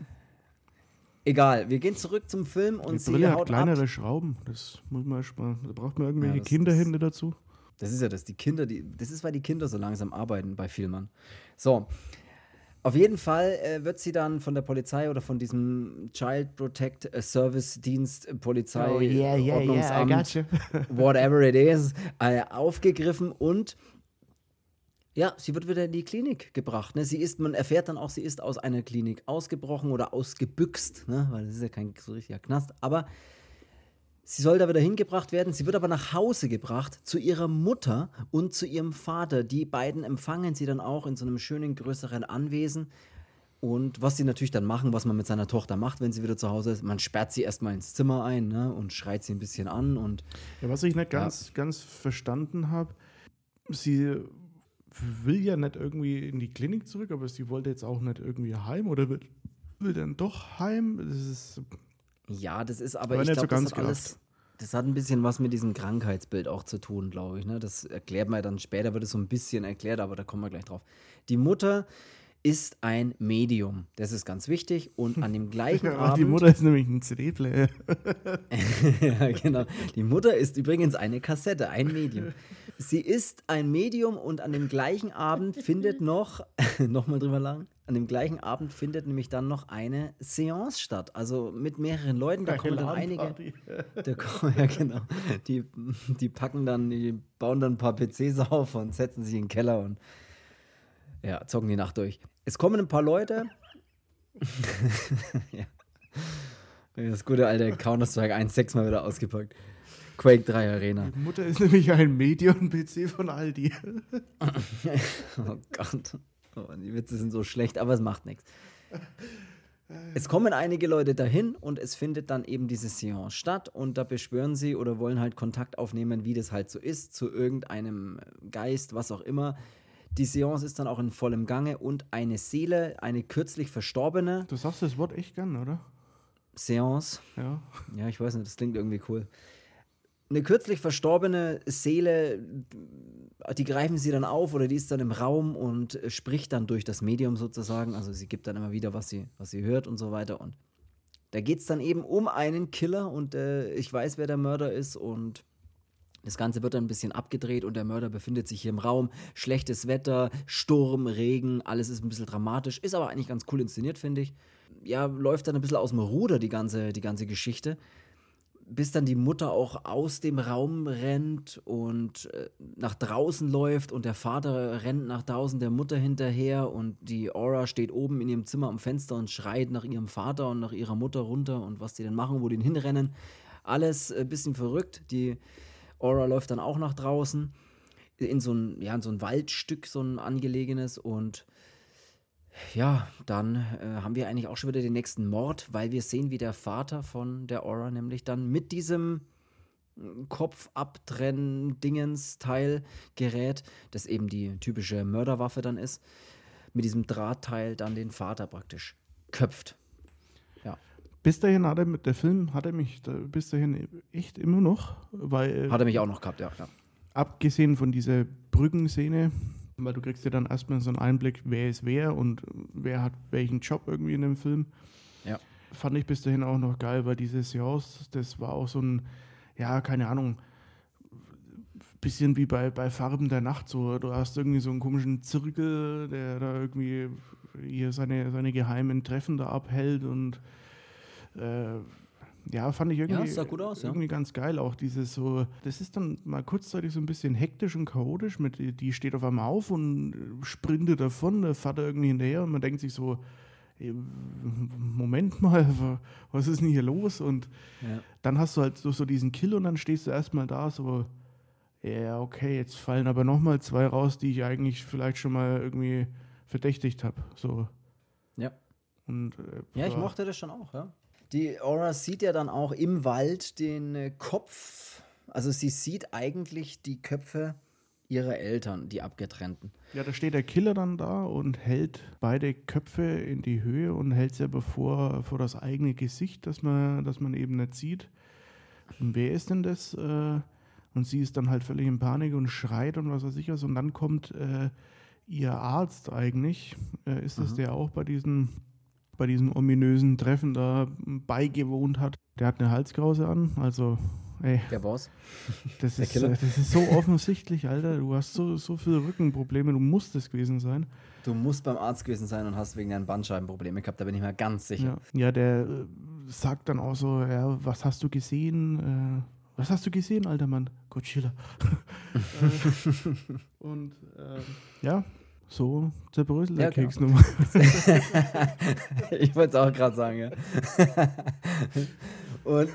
B: Egal, wir gehen zurück zum Film und
C: die
B: sie
C: Brille
B: haut
C: hat kleinere
B: ab.
C: Schrauben. Das muss man erstmal. Da braucht man irgendwelche
B: Ja, das,
C: Kinderhände
B: das,
C: dazu.
B: Das ist ja das, die Kinder, die, das ist, weil die Kinder so langsam arbeiten bei Vielmann. So, auf jeden Fall äh, wird sie dann von der Polizei oder von diesem Child Protect Service Dienst, Polizei,
C: oh, yeah, yeah,
B: Ordnungsamt,
C: yeah, I got you.
B: whatever it is, äh, aufgegriffen und ja, sie wird wieder in die Klinik gebracht. Ne? Sie ist, man erfährt dann auch, sie ist aus einer Klinik ausgebrochen oder ausgebüxt, ne? Weil das ist ja kein so richtiger Knast, aber sie soll da wieder hingebracht werden. Sie wird aber nach Hause gebracht zu ihrer Mutter und zu ihrem Vater. Die beiden empfangen sie dann auch in so einem schönen, größeren Anwesen. Und was sie natürlich dann machen, was man mit seiner Tochter macht, wenn sie wieder zu Hause ist, man sperrt sie erstmal ins Zimmer ein, ne, und schreit sie ein bisschen an. Und
C: ja, was ich nicht ganz, ja. ganz verstanden habe, sie will ja nicht irgendwie in die Klinik zurück, aber sie wollte jetzt auch nicht irgendwie heim oder will, will dann doch heim. Das ist...
B: Ja, das ist aber,
C: aber
B: ich
C: glaube,
B: so
C: das
B: hat alles, das hat ein bisschen was mit diesem Krankheitsbild auch zu tun, glaube ich. Ne? Das erklärt man dann später, wird es so ein bisschen erklärt, aber da kommen wir gleich drauf. Die Mutter ist ein Medium. Das ist ganz wichtig. Und an dem gleichen
C: Ja,
B: Abend...
C: die Mutter ist nämlich ein C D-Player.
B: Ja, genau. Die Mutter ist übrigens eine Kassette, ein Medium. Sie ist ein Medium und an dem gleichen Abend findet noch, nochmal drüber lang, an dem gleichen Abend findet nämlich dann noch eine Seance statt. Also mit mehreren Leuten, da kommen dann einige. Da kommen, ja, genau. Die, die packen dann, die bauen dann ein paar P Cs auf und setzen sich in den Keller und ja, zocken die Nacht durch. Es kommen ein paar Leute. Ja. Das gute alte Counter-Strike eins Punkt sechs mal wieder ausgepackt. Quake drei Arena.
C: Die Mutter ist nämlich ein Medium-P C von Aldi.
B: Oh Gott. Oh, die Witze sind so schlecht, aber es macht nichts. Es kommen einige Leute dahin und es findet dann eben diese Seance statt und da beschwören sie oder wollen halt Kontakt aufnehmen, wie das halt so ist, zu irgendeinem Geist, was auch immer. Die Seance ist dann auch in vollem Gange und eine Seele, eine kürzlich verstorbene
C: Du sagst das Wort echt gern, oder?
B: Seance.
C: Ja.
B: Ja, ich weiß nicht, das klingt irgendwie cool. Eine kürzlich verstorbene Seele, die greifen sie dann auf oder die ist dann im Raum und spricht dann durch das Medium sozusagen. Also sie gibt dann immer wieder, was sie, was sie hört und so weiter. Und da geht es dann eben um einen Killer und äh, ich weiß, wer der Mörder ist und das Ganze wird dann ein bisschen abgedreht und der Mörder befindet sich hier im Raum. Schlechtes Wetter, Sturm, Regen, alles ist ein bisschen dramatisch, ist aber eigentlich ganz cool inszeniert, finde ich. Ja, läuft dann ein bisschen aus dem Ruder, die ganze, die ganze Geschichte. Bis dann die Mutter auch aus dem Raum rennt und äh, nach draußen läuft und der Vater rennt nach draußen der Mutter hinterher und die Aura steht oben in ihrem Zimmer am Fenster und schreit nach ihrem Vater und nach ihrer Mutter runter und was die denn machen, wo die hinrennen. Alles ein äh, bisschen verrückt. Die Aura läuft dann auch nach draußen in so ein, ja, in so ein Waldstück, so ein angelegenes und ja, dann äh, haben wir eigentlich auch schon wieder den nächsten Mord, weil wir sehen, wie der Vater von der Aura nämlich dann mit diesem Kopf-Abtrennen-Dingens-Teil gerät, das eben die typische Mörderwaffe dann ist, mit diesem Drahtteil dann den Vater praktisch köpft. Ja.
C: Bis dahin hat er mit der Film, hat er mich da, bis dahin echt immer noch, weil...
B: Hat er mich auch noch gehabt, ja. ja.
C: Abgesehen von dieser Brückenszene, weil du kriegst ja dann erstmal so einen Einblick, wer ist wer und wer hat welchen Job irgendwie in dem Film.
B: Ja.
C: Fand ich bis dahin auch noch geil, weil diese Seance, das war auch so ein, ja, keine Ahnung, bisschen wie bei, bei Farben der Nacht so. Du hast irgendwie so einen komischen Zirkel, der da irgendwie hier seine, seine geheimen Treffen da abhält und äh, ja, fand ich irgendwie,
B: ja, sah gut aus,
C: irgendwie
B: ja.
C: ganz geil. Auch dieses so, das ist dann mal kurzzeitig so ein bisschen hektisch und chaotisch. Mit, die steht auf einmal auf und sprintet davon, der Vater irgendwie hinterher und man denkt sich so, ey, Moment mal, was ist denn hier los? Und
B: ja.
C: dann hast du halt so, so diesen Kill und dann stehst du erstmal da so, ja, okay, jetzt fallen aber nochmal zwei raus, die ich eigentlich vielleicht schon mal irgendwie verdächtigt habe. So.
B: Ja.
C: Und, äh,
B: ja, ich mochte das schon auch, ja. Die Aura sieht ja dann auch im Wald den äh, Kopf, also sie sieht eigentlich die Köpfe ihrer Eltern, die Abgetrennten.
C: Ja, da steht der Killer dann da und hält beide Köpfe in die Höhe und hält sie aber vor, vor das eigene Gesicht, das man, das man eben nicht sieht. Und wer ist denn das? Äh, und sie ist dann halt völlig in Panik und schreit und was weiß ich was. Und dann kommt äh, ihr Arzt eigentlich, äh, ist das, mhm. der auch bei diesem... bei diesem ominösen Treffen da beigewohnt hat. Der hat eine Halskrause an, also ey.
B: Der Boss.
C: Das,
B: Der
C: ist,
B: Killer.
C: das ist so offensichtlich, Alter. Du hast so, so viele Rückenprobleme, du musst es gewesen sein.
B: Du musst beim Arzt gewesen sein und hast wegen deinen Bandscheibenprobleme gehabt, da bin ich mir ganz sicher.
C: Ja, ja der äh, sagt dann auch so, ja, was hast du gesehen? Äh, was hast du gesehen, alter Mann? Godzilla. äh, und äh, ja, so zerbröselt der
B: ja,
C: Keks
B: genau.
C: nochmal.
B: Ich wollte es auch gerade sagen, ja. Und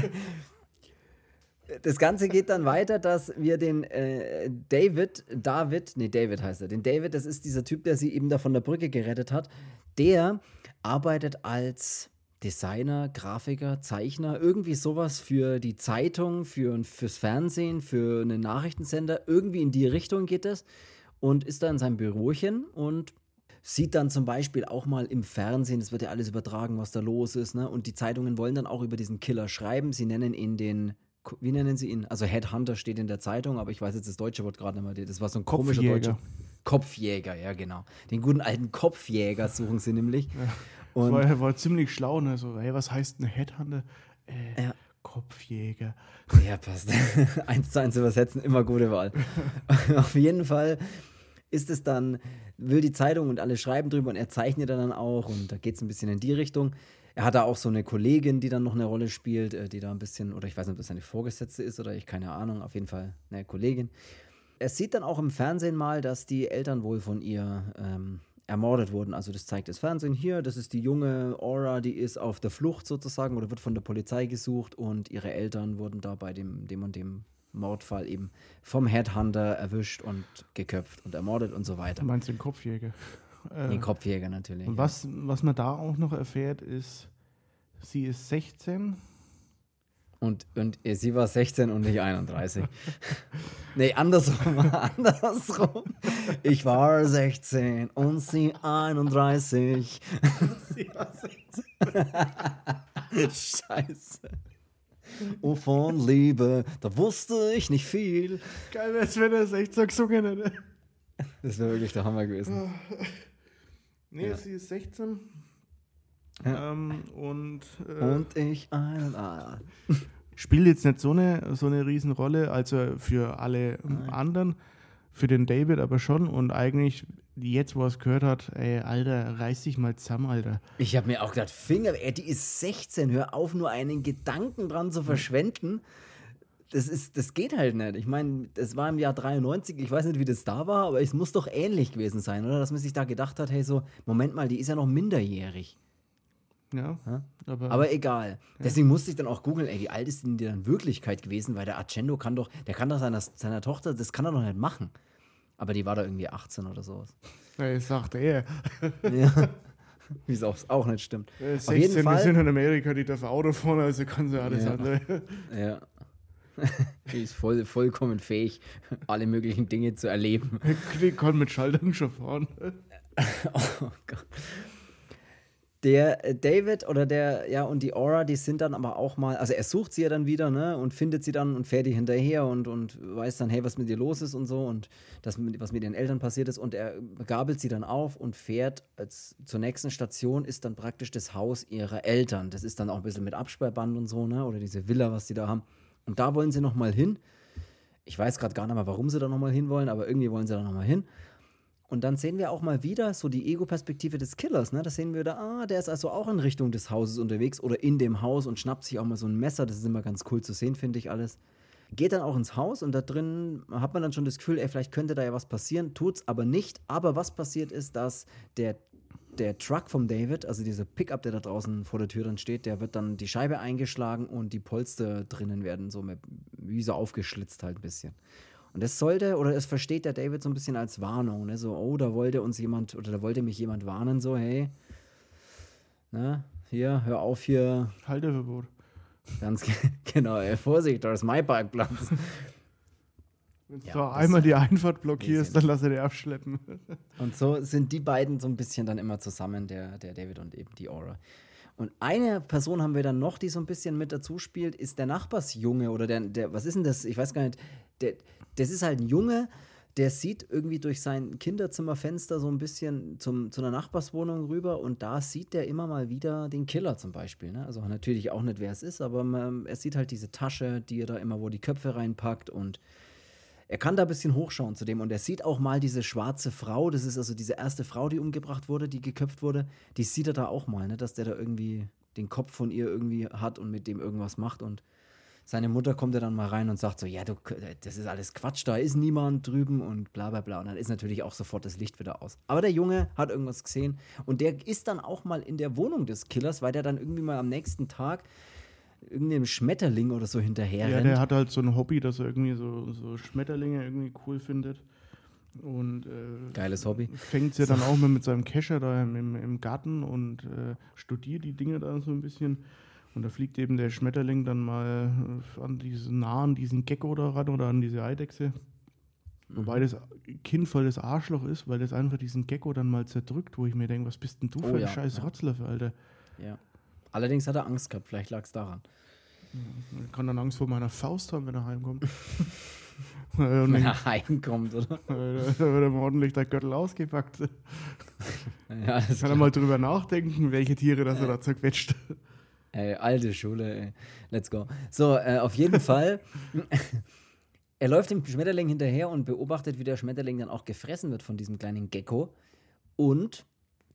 B: das Ganze geht dann weiter, dass wir den äh, David, David, nee, David heißt er, den David, das ist dieser Typ, der sie eben da von der Brücke gerettet hat, der arbeitet als Designer, Grafiker, Zeichner, irgendwie sowas für die Zeitung, für, fürs Fernsehen, für einen Nachrichtensender, irgendwie in die Richtung geht es. Und ist da in seinem Bürochen und sieht dann zum Beispiel auch mal im Fernsehen, es wird ja alles übertragen, was da los ist, ne? Und die Zeitungen wollen dann auch über diesen Killer schreiben. Sie nennen ihn den, wie nennen sie ihn? Also Headhunter steht in der Zeitung, aber ich weiß jetzt das deutsche Wort gerade nicht mehr. Das war so ein komischer deutscher. Kopfjäger, ja genau. Den guten alten Kopfjäger suchen sie nämlich.
C: Ja.
B: Und
C: Das war, war ziemlich schlau, ne? So, hey, was heißt ein Headhunter? Äh,
B: Ja.
C: Kopfjäger.
B: Ja, passt. Eins zu eins übersetzen, immer gute Wahl. Auf jeden Fall ist es dann, will die Zeitung und alle schreiben drüber und er zeichnet dann auch und da geht es ein bisschen in die Richtung. Er hat da auch so eine Kollegin, die dann noch eine Rolle spielt, äh, die da ein bisschen, oder ich weiß nicht, ob das seine Vorgesetzte ist oder ich, keine Ahnung, auf jeden Fall eine Kollegin. Er sieht dann auch im Fernsehen mal, dass die Eltern wohl von ihr ähm, ermordet wurden. Also das zeigt das Fernsehen hier. Das ist die junge Aura, die ist auf der Flucht sozusagen oder wird von der Polizei gesucht und ihre Eltern wurden da bei dem, dem und dem Mordfall eben vom Headhunter erwischt und geköpft und ermordet und so weiter.
C: Du meinst den Kopfjäger? Äh,
B: Den Kopfjäger natürlich.
C: Und was, was man da auch noch erfährt, ist, sie ist sechzehn.
B: Und, und äh, sie war sechzehn und nicht einunddreißig. Nee, andersrum. andersrum. Ich war sechzehn und sie einunddreißig.
C: Sie war sechzehn.
B: Scheiße. Oh, von Liebe, da wusste ich nicht viel.
C: Geil wäre es, wenn er sechzehn gesungen hätte.
B: Das wäre wirklich der Hammer gewesen.
C: Nee,
B: Ja.
C: sie ist sechzehn.
B: Ja.
C: Ähm, und äh,
B: Und ich einen. Ah.
C: spielt jetzt nicht so eine, so eine Riesenrolle, also für alle
B: Nein.
C: anderen, für den David aber schon. Und eigentlich, jetzt wo er es gehört hat, ey, Alter, reiß dich mal zusammen, Alter.
B: Ich habe mir auch gedacht, Finger, ey, die ist sechzehn, hör auf, nur einen Gedanken dran zu verschwenden. Das, ist, das geht halt nicht. Ich meine, das war im Jahr dreiundneunzig, ich weiß nicht, wie das da war, aber es muss doch ähnlich gewesen sein, oder? Dass man sich da gedacht hat, hey, so, Moment mal, die ist ja noch minderjährig.
C: Ja,
B: Ja?
C: aber,
B: Aber egal. Deswegen musste ich dann auch googeln, ey, wie alt ist denn die dann in Wirklichkeit gewesen? Weil der Argento kann doch, der kann doch seiner, seiner Tochter, das kann er doch nicht machen. Aber die war da irgendwie achtzehn oder sowas.
C: ey, sagt er.
B: Ja. Wie es auch, auch nicht stimmt.
C: Äh,
B: Auf jeden
C: sechzehn, wir
B: Fall.
C: sind in Amerika, die darf Auto fahren, also kann sie alles
B: Ja.
C: andere.
B: Ja. Die ist voll, vollkommen fähig, alle möglichen Dinge zu erleben.
C: Die kann mit Schaltern schon fahren.
B: Oh Gott. Der äh, David oder der, ja, und die Aura, die sind dann aber auch mal, also er sucht sie ja dann wieder, ne, und findet sie dann und fährt die hinterher und, und weiß dann, hey, was mit ihr los ist und so und das, was mit ihren Eltern passiert ist und er gabelt sie dann auf und fährt als, zur nächsten Station ist dann praktisch das Haus ihrer Eltern. Das ist dann auch ein bisschen mit Absperrband und so, ne, oder diese Villa, was die da haben. Und da wollen sie nochmal hin. Ich weiß gerade gar nicht mal, warum sie da nochmal hin wollen, aber irgendwie wollen sie da nochmal hin. Und dann sehen wir auch mal wieder so die Ego-Perspektive des Killers, ne? Da sehen wir da, ah, der ist also auch in Richtung des Hauses unterwegs oder in dem Haus und schnappt sich auch mal so ein Messer. Das ist immer ganz cool zu sehen, finde ich alles. Geht dann auch ins Haus und da drin hat man dann schon das Gefühl, ey, vielleicht könnte da ja was passieren, tut's aber nicht. Aber was passiert ist, dass der, der Truck vom David, also dieser Pickup, der da draußen vor der Tür dann steht, der wird dann die Scheibe eingeschlagen und die Polster drinnen werden so mit, wie so aufgeschlitzt halt ein bisschen. Und das sollte, oder es versteht der David so ein bisschen als Warnung, ne? So, oh, da wollte uns jemand, oder da wollte mich jemand warnen, so, hey, ne, hier, hör auf hier,
C: Halteverbot.
B: ganz ge- genau, ey, Vorsicht, da ist mein Parkplatz.
C: Wenn du
B: Ja,
C: da
B: das-
C: einmal die Einfahrt blockierst,
B: Bisschen.
C: dann lass er dir abschleppen.
B: Und so sind die beiden so ein bisschen dann immer zusammen, der, der David und eben die Aura. Und eine Person haben wir dann noch, die so ein bisschen mit dazu spielt, ist der Nachbarsjunge oder der, der, was ist denn das? Ich weiß gar nicht, der, das ist halt ein Junge, der sieht irgendwie durch sein Kinderzimmerfenster so ein bisschen zum, zu einer Nachbarswohnung rüber und da sieht der immer mal wieder den Killer zum Beispiel. Ne? Also natürlich auch nicht, wer es ist, aber man, er sieht halt diese Tasche, die er da immer, wo die Köpfe reinpackt und er kann da ein bisschen hochschauen zu dem und er sieht auch mal diese schwarze Frau, das ist also diese erste Frau, die umgebracht wurde, die geköpft wurde, die sieht er da auch mal, ne? Dass der da irgendwie den Kopf von ihr irgendwie hat und mit dem irgendwas macht und seine Mutter kommt ja dann mal rein und sagt so, ja, du, das ist alles Quatsch, da ist niemand drüben und bla bla bla und dann ist natürlich auch sofort das Licht wieder aus. Aber der Junge hat irgendwas gesehen und der ist dann auch mal in der Wohnung des Killers, weil der dann irgendwie mal am nächsten Tag irgendeinem Schmetterling oder so hinterher
C: Ja,
B: rennt.
C: der hat halt so ein Hobby, dass er irgendwie so, so Schmetterlinge irgendwie cool findet. Und äh,
B: Geiles Hobby.
C: fängt sie dann auch mal mit seinem Kescher da im, im, im Garten und äh, studiert die Dinge da so ein bisschen. Und da fliegt eben der Schmetterling dann mal äh, an diesen nah an diesen Gecko da ran oder an diese Eidechse.
B: Mhm.
C: Wobei das Kind voll das Arschloch ist, weil das einfach diesen Gecko dann mal zerdrückt, wo ich mir denke, was bist denn du
B: Oh
C: für ein
B: ja,
C: scheiß
B: ja.
C: Rotzlöffel, Alter.
B: Ja. Allerdings hat er Angst gehabt, vielleicht lag es daran.
C: Er kann dann Angst vor meiner Faust haben, wenn er heimkommt. Wenn
B: er heimkommt, oder?
C: Da wird ihm ordentlich der Gürtel ausgepackt.
B: Ja, das
C: kann er mal drüber nachdenken, welche Tiere das er da zerquetscht.
B: Ey, alte Schule, ey. Let's go. So, äh, auf jeden Fall. Er läuft dem Schmetterling hinterher und beobachtet, wie der Schmetterling dann auch gefressen wird von diesem kleinen Gecko. Und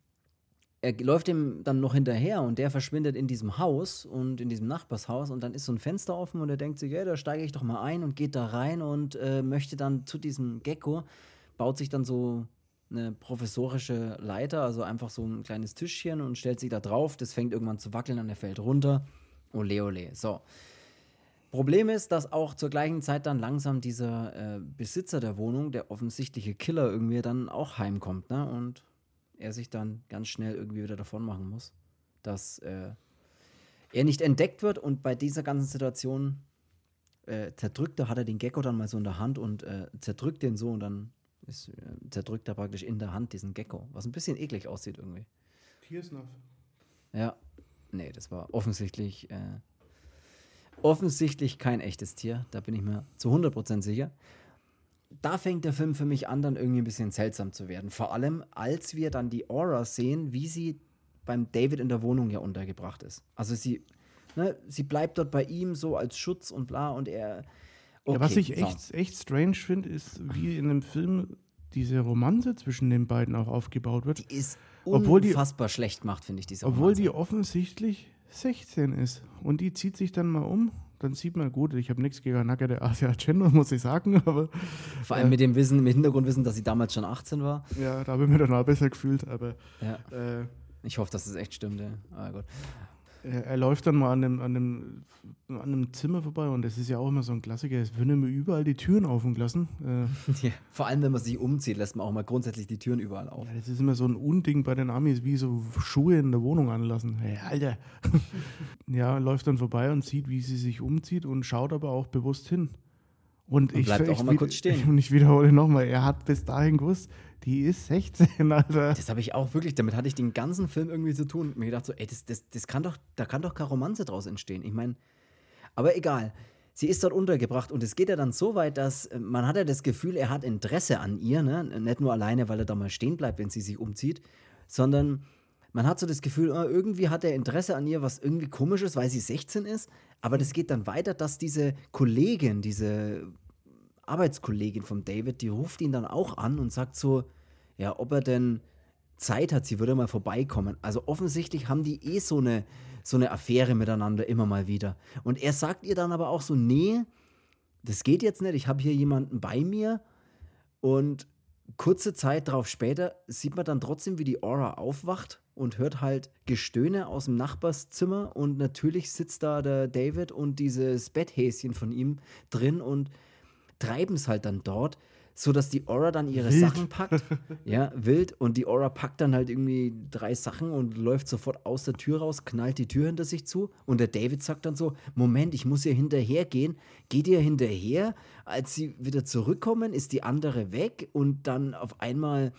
B: er läuft ihm dann noch hinterher und der verschwindet in diesem Haus und in diesem Nachbarshaus und dann ist so ein Fenster offen und er denkt sich, ja, da steige ich doch mal ein und geht da rein und äh, möchte dann zu diesem Gecko, baut sich dann so eine professorische Leiter, also einfach so ein kleines Tischchen und stellt sich da drauf, das fängt irgendwann zu wackeln und er fällt runter. Ole, ole. So. Problem ist, dass auch zur gleichen Zeit dann langsam dieser äh, Besitzer der Wohnung, der offensichtliche Killer irgendwie dann auch heimkommt, ne, und er sich dann ganz schnell irgendwie wieder davon machen muss, dass äh, er nicht entdeckt wird und bei dieser ganzen Situation äh, zerdrückt er, hat er den Gecko dann mal so in der Hand und äh, zerdrückt den so und dann ist, äh, zerdrückt er praktisch in der Hand diesen Gecko, was ein bisschen eklig aussieht irgendwie.
C: Tiersnuff.
B: Ja, nee, das war offensichtlich äh, offensichtlich kein echtes Tier, da bin ich mir zu hundert Prozent sicher. Da fängt der Film für mich an, dann irgendwie ein bisschen seltsam zu werden. Vor allem, als wir dann die Aura sehen, wie sie beim David in der Wohnung ja untergebracht ist. Also sie, ne, sie bleibt dort bei ihm so als Schutz und bla und er... Okay,
C: ja, was ich
B: so.
C: echt, echt strange finde, ist, wie in dem Film diese Romanze zwischen den beiden auch aufgebaut wird.
B: Die ist
C: obwohl
B: unfassbar die, schlecht macht, finde ich, diese Romanze.
C: Obwohl die offensichtlich sechzehn ist. Und die zieht sich dann mal um. Dann sieht man, gut, ich habe nichts gegen nackte Asia Argento, muss ich sagen, aber...
B: Vor allem äh, mit dem Wissen, mit Hintergrundwissen, dass sie damals schon achtzehn war.
C: Ja, da habe ich mich dann auch besser gefühlt, aber...
B: Ja.
C: Äh,
B: ich hoffe, dass das echt stimmt, ja. Aber gut.
C: Er, er läuft dann mal an einem, an, einem, an einem Zimmer vorbei und das ist ja auch immer so ein Klassiker, es würden immer überall die Türen offen gelassen. Äh,
B: ja, vor allem, wenn man sich umzieht, lässt man auch mal grundsätzlich die Türen überall auf.
C: Ja, das ist immer so ein Unding bei den Amis, wie so Schuhe in der Wohnung anlassen. Hey, Alter! Ja, läuft dann vorbei und sieht, wie sie sich umzieht und schaut aber auch bewusst hin. Und,
B: und
C: ich,
B: bleibt
C: ich,
B: auch immer
C: ich,
B: kurz stehen.
C: Und ich wiederhole nochmal, er hat bis dahin gewusst, die ist sechzehn, Alter.
B: Das habe ich auch wirklich, damit hatte ich den ganzen Film irgendwie zu tun. Und mir gedacht so, ey, das, das, das kann doch, da kann doch keine Romanze draus entstehen. Ich meine, aber egal. Sie ist dort untergebracht und es geht ja dann so weit, dass man hat ja das Gefühl, er hat Interesse an ihr, ne? Nicht nur alleine, weil er da mal stehen bleibt, wenn sie sich umzieht, sondern man hat so das Gefühl, oh, irgendwie hat er Interesse an ihr, was irgendwie komisch ist, weil sie sechzehn ist. Aber das geht dann weiter, dass diese Kollegin, diese Arbeitskollegin von David, die ruft ihn dann auch an und sagt so, ja, ob er denn Zeit hat, sie würde mal vorbeikommen. Also offensichtlich haben die eh so eine, so eine Affäre miteinander immer mal wieder. Und er sagt ihr dann aber auch so, nee, das geht jetzt nicht, ich habe hier jemanden bei mir. Und kurze Zeit darauf später sieht man dann trotzdem, wie die Aura aufwacht und hört halt Gestöhne aus dem Nachbarszimmer und natürlich sitzt da der David und dieses Betthäschen von ihm drin und treiben es halt dann dort, sodass die Aura dann ihre
C: wild.
B: Sachen packt. Ja, wild. Und die Aura packt dann halt irgendwie drei Sachen und läuft sofort aus der Tür raus, knallt die Tür hinter sich zu. Und der David sagt dann so, Moment, ich muss ihr hinterhergehen. Geht ihr hinterher? Als sie wieder zurückkommen, ist die andere weg und dann auf einmal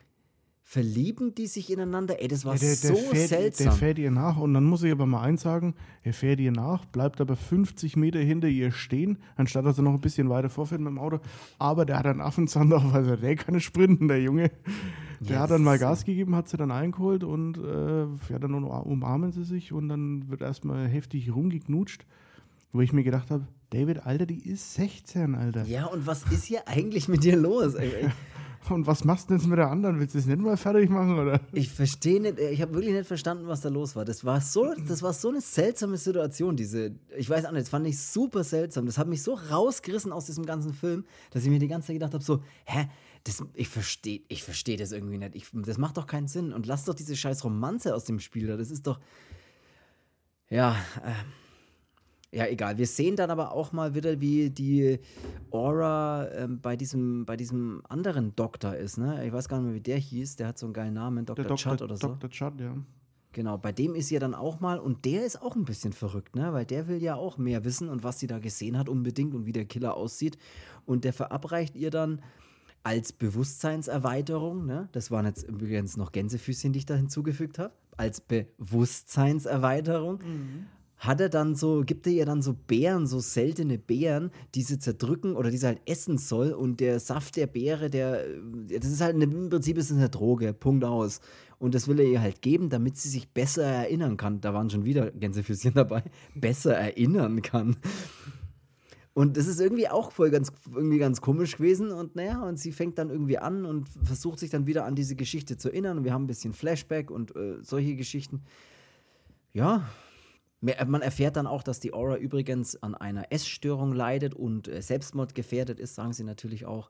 B: verlieben die sich ineinander. Ey, das war
C: ja, der, der
B: so
C: fährt,
B: seltsam.
C: Der fährt ihr nach und dann muss ich aber mal eins sagen, er fährt ihr nach, bleibt aber fünfzig Meter hinter ihr stehen, anstatt dass er noch ein bisschen weiter vorfährt mit dem Auto. Aber der hat einen Affenzahn drauf, also der kann nicht sprinten, der Junge. Der
B: Ja,
C: hat dann mal
B: das ist
C: Gas gegeben, hat sie dann eingeholt und äh, ja, dann umarmen sie sich und dann wird erstmal heftig rumgeknutscht, wo ich mir gedacht habe, David, Alter, die ist sechzehn, Alter.
B: Ja, und was ist hier eigentlich mit dir los? Ey?
C: Und was machst du denn jetzt mit der anderen? Willst du es nicht mal fertig machen, oder?
B: Ich verstehe nicht, ich habe wirklich nicht verstanden, was da los war. Das war so, das war so eine seltsame Situation, diese, ich weiß auch nicht, das fand ich super seltsam. Das hat mich so rausgerissen aus diesem ganzen Film, dass ich mir die ganze Zeit gedacht habe, so, hä, das, ich verstehe ich versteh das irgendwie nicht. Ich, das macht doch keinen Sinn. Und lass doch diese scheiß Romanze aus dem Spiel da. Das ist doch, ja, äh, ja, egal. Wir sehen dann aber auch mal wieder, wie die Aura ähm, bei, diesem, bei diesem anderen Doktor ist, ne? Ich weiß gar nicht mehr, wie der hieß. Der hat so einen geilen Namen, Doktor Chud oder so.
C: Doktor Chud, ja.
B: Genau, bei dem ist sie ja dann auch mal, und der ist auch ein bisschen verrückt, ne? Weil der will ja auch mehr wissen und was sie da gesehen hat unbedingt und wie der Killer aussieht. Und der verabreicht ihr dann als Bewusstseinserweiterung, ne? Das waren jetzt übrigens noch Gänsefüßchen, die ich da hinzugefügt habe, als Bewusstseinserweiterung. Mhm. hat er dann so, gibt er ihr dann so Beeren, so seltene Beeren, die sie zerdrücken oder die sie halt essen soll und der Saft der Beere, der, das ist halt, eine, im Prinzip ist es eine Droge, Punkt aus. Und das will er ihr halt geben, damit sie sich besser erinnern kann. Da waren schon wieder Gänsefüßchen dabei. Besser erinnern kann. Und das ist irgendwie auch voll ganz, irgendwie ganz komisch gewesen. Und naja, und sie fängt dann irgendwie an und versucht sich dann wieder an diese Geschichte zu erinnern. Und wir haben ein bisschen Flashback und äh, solche Geschichten. Ja, man erfährt dann auch, dass die Aura übrigens an einer Essstörung leidet und äh, selbstmordgefährdet ist, sagen sie natürlich auch.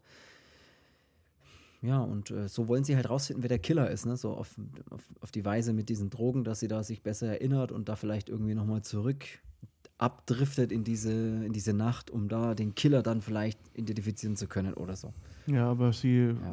B: Ja, und äh, so wollen sie halt rausfinden, wer der Killer ist, ne? So auf, auf, auf die Weise mit diesen Drogen, dass sie da sich besser erinnert und da vielleicht irgendwie nochmal zurück abdriftet in diese, in diese Nacht, um da den Killer dann vielleicht identifizieren zu können oder so.
C: Ja, aber sie
B: Ja.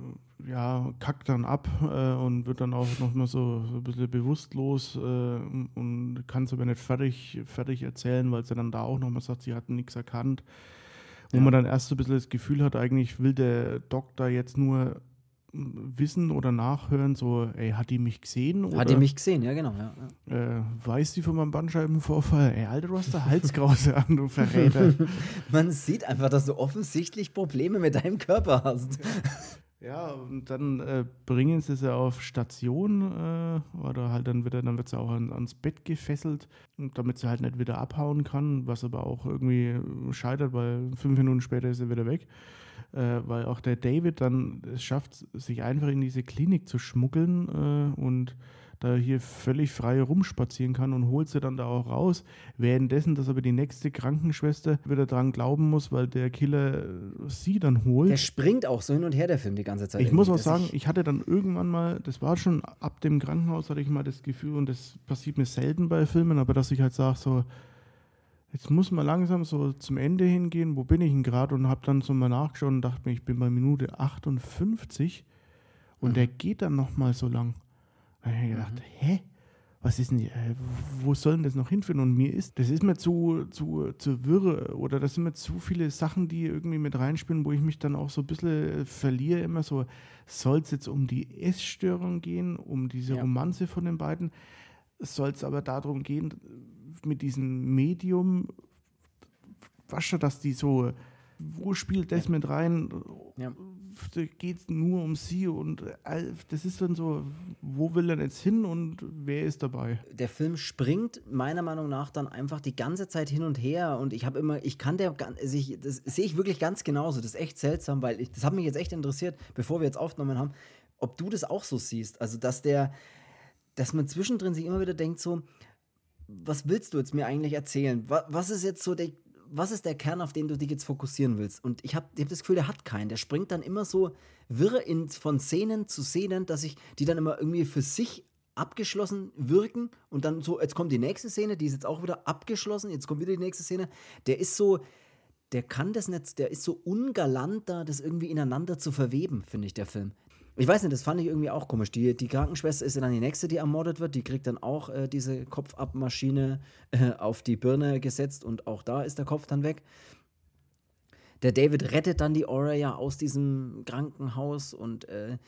C: ja, kackt dann ab äh, und wird dann auch nochmal so, so ein bisschen bewusstlos äh, und kann es aber nicht fertig, fertig erzählen, weil sie dann da auch nochmal sagt, sie hat nichts erkannt. Wo
B: Ja.
C: man dann erst so ein bisschen das Gefühl hat, eigentlich will der Doktor jetzt nur wissen oder nachhören, so, ey, hat die mich gesehen? Oder,
B: Hat die mich gesehen? Ja, genau. Ja, ja.
C: Äh, weiß die von meinem Bandscheibenvorfall? Ey, Alter, du hast da Halskrause an, du Verräter.
B: Man sieht einfach, dass du offensichtlich Probleme mit deinem Körper hast.
C: Ja, und dann äh, bringen sie sie auf Station äh, oder halt dann wieder, dann wird sie auch an, ans Bett gefesselt, damit sie halt nicht wieder abhauen kann, was aber auch irgendwie scheitert, weil fünf Minuten später ist sie wieder weg. Äh, weil auch der David dann es schafft, sich einfach in diese Klinik zu schmuggeln äh, und da hier völlig frei rumspazieren kann und holt sie dann da auch raus. Währenddessen, dass aber die nächste Krankenschwester wieder dran glauben muss, weil der Killer sie dann holt.
B: Der springt auch so hin und her, der Film, die ganze Zeit.
C: Ich muss auch
B: dass
C: sagen,
B: ich-
C: ich hatte dann irgendwann mal, das war schon ab dem Krankenhaus, hatte ich mal das Gefühl, und das passiert mir selten bei Filmen, aber dass ich halt sage, so, jetzt muss man langsam so zum Ende hingehen, wo bin ich denn gerade? Und habe dann so mal nachgeschaut und dachte mir, ich bin bei Minute achtundfünfzig und
B: Mhm.
C: der geht dann nochmal so lang. Da habe ich gedacht, hä? Was ist denn, die, äh, wo soll denn das noch hinführen? Und mir ist, das ist mir zu, zu, zu wirre oder das sind mir zu viele Sachen, die irgendwie mit reinspielen, wo ich mich dann auch so ein bisschen äh, verliere, immer so, soll es jetzt um die Essstörung gehen, um diese
B: Ja.
C: Romanze von den beiden? Soll es aber darum gehen, mit diesem Medium, weißt du, dass die so, wo spielt das mit rein?
B: Ja.
C: Da geht es nur um sie und all- das ist dann so, wo will er jetzt hin und wer ist dabei?
B: Der Film springt meiner Meinung nach dann einfach die ganze Zeit hin und her und ich habe immer, ich kann der, gan- also ich, das sehe ich wirklich ganz genauso, das ist echt seltsam, weil ich, das hat mich jetzt echt interessiert, bevor wir jetzt aufgenommen haben, ob du das auch so siehst, also dass der, dass man zwischendrin sich immer wieder denkt so, was willst du jetzt mir eigentlich erzählen? Was, was ist jetzt so der, was ist der Kern, auf den du dich jetzt fokussieren willst? Und ich habe hab das Gefühl, der hat keinen. Der springt dann immer so wirr in, von Szenen zu Szenen, dass ich die dann immer irgendwie für sich abgeschlossen wirken und dann so, jetzt kommt die nächste Szene, die ist jetzt auch wieder abgeschlossen, jetzt kommt wieder die nächste Szene. Der ist so, der kann das nicht, der ist so ungalant da, das irgendwie ineinander zu verweben, finde ich, der Film. Ich weiß nicht, das fand ich irgendwie auch komisch. Die, die Krankenschwester ist ja dann die nächste, die ermordet wird. Die kriegt dann auch äh, diese Kopfabmaschine äh, auf die Birne gesetzt und auch da ist der Kopf dann weg. Der David rettet dann die Aura ja aus diesem Krankenhaus und äh,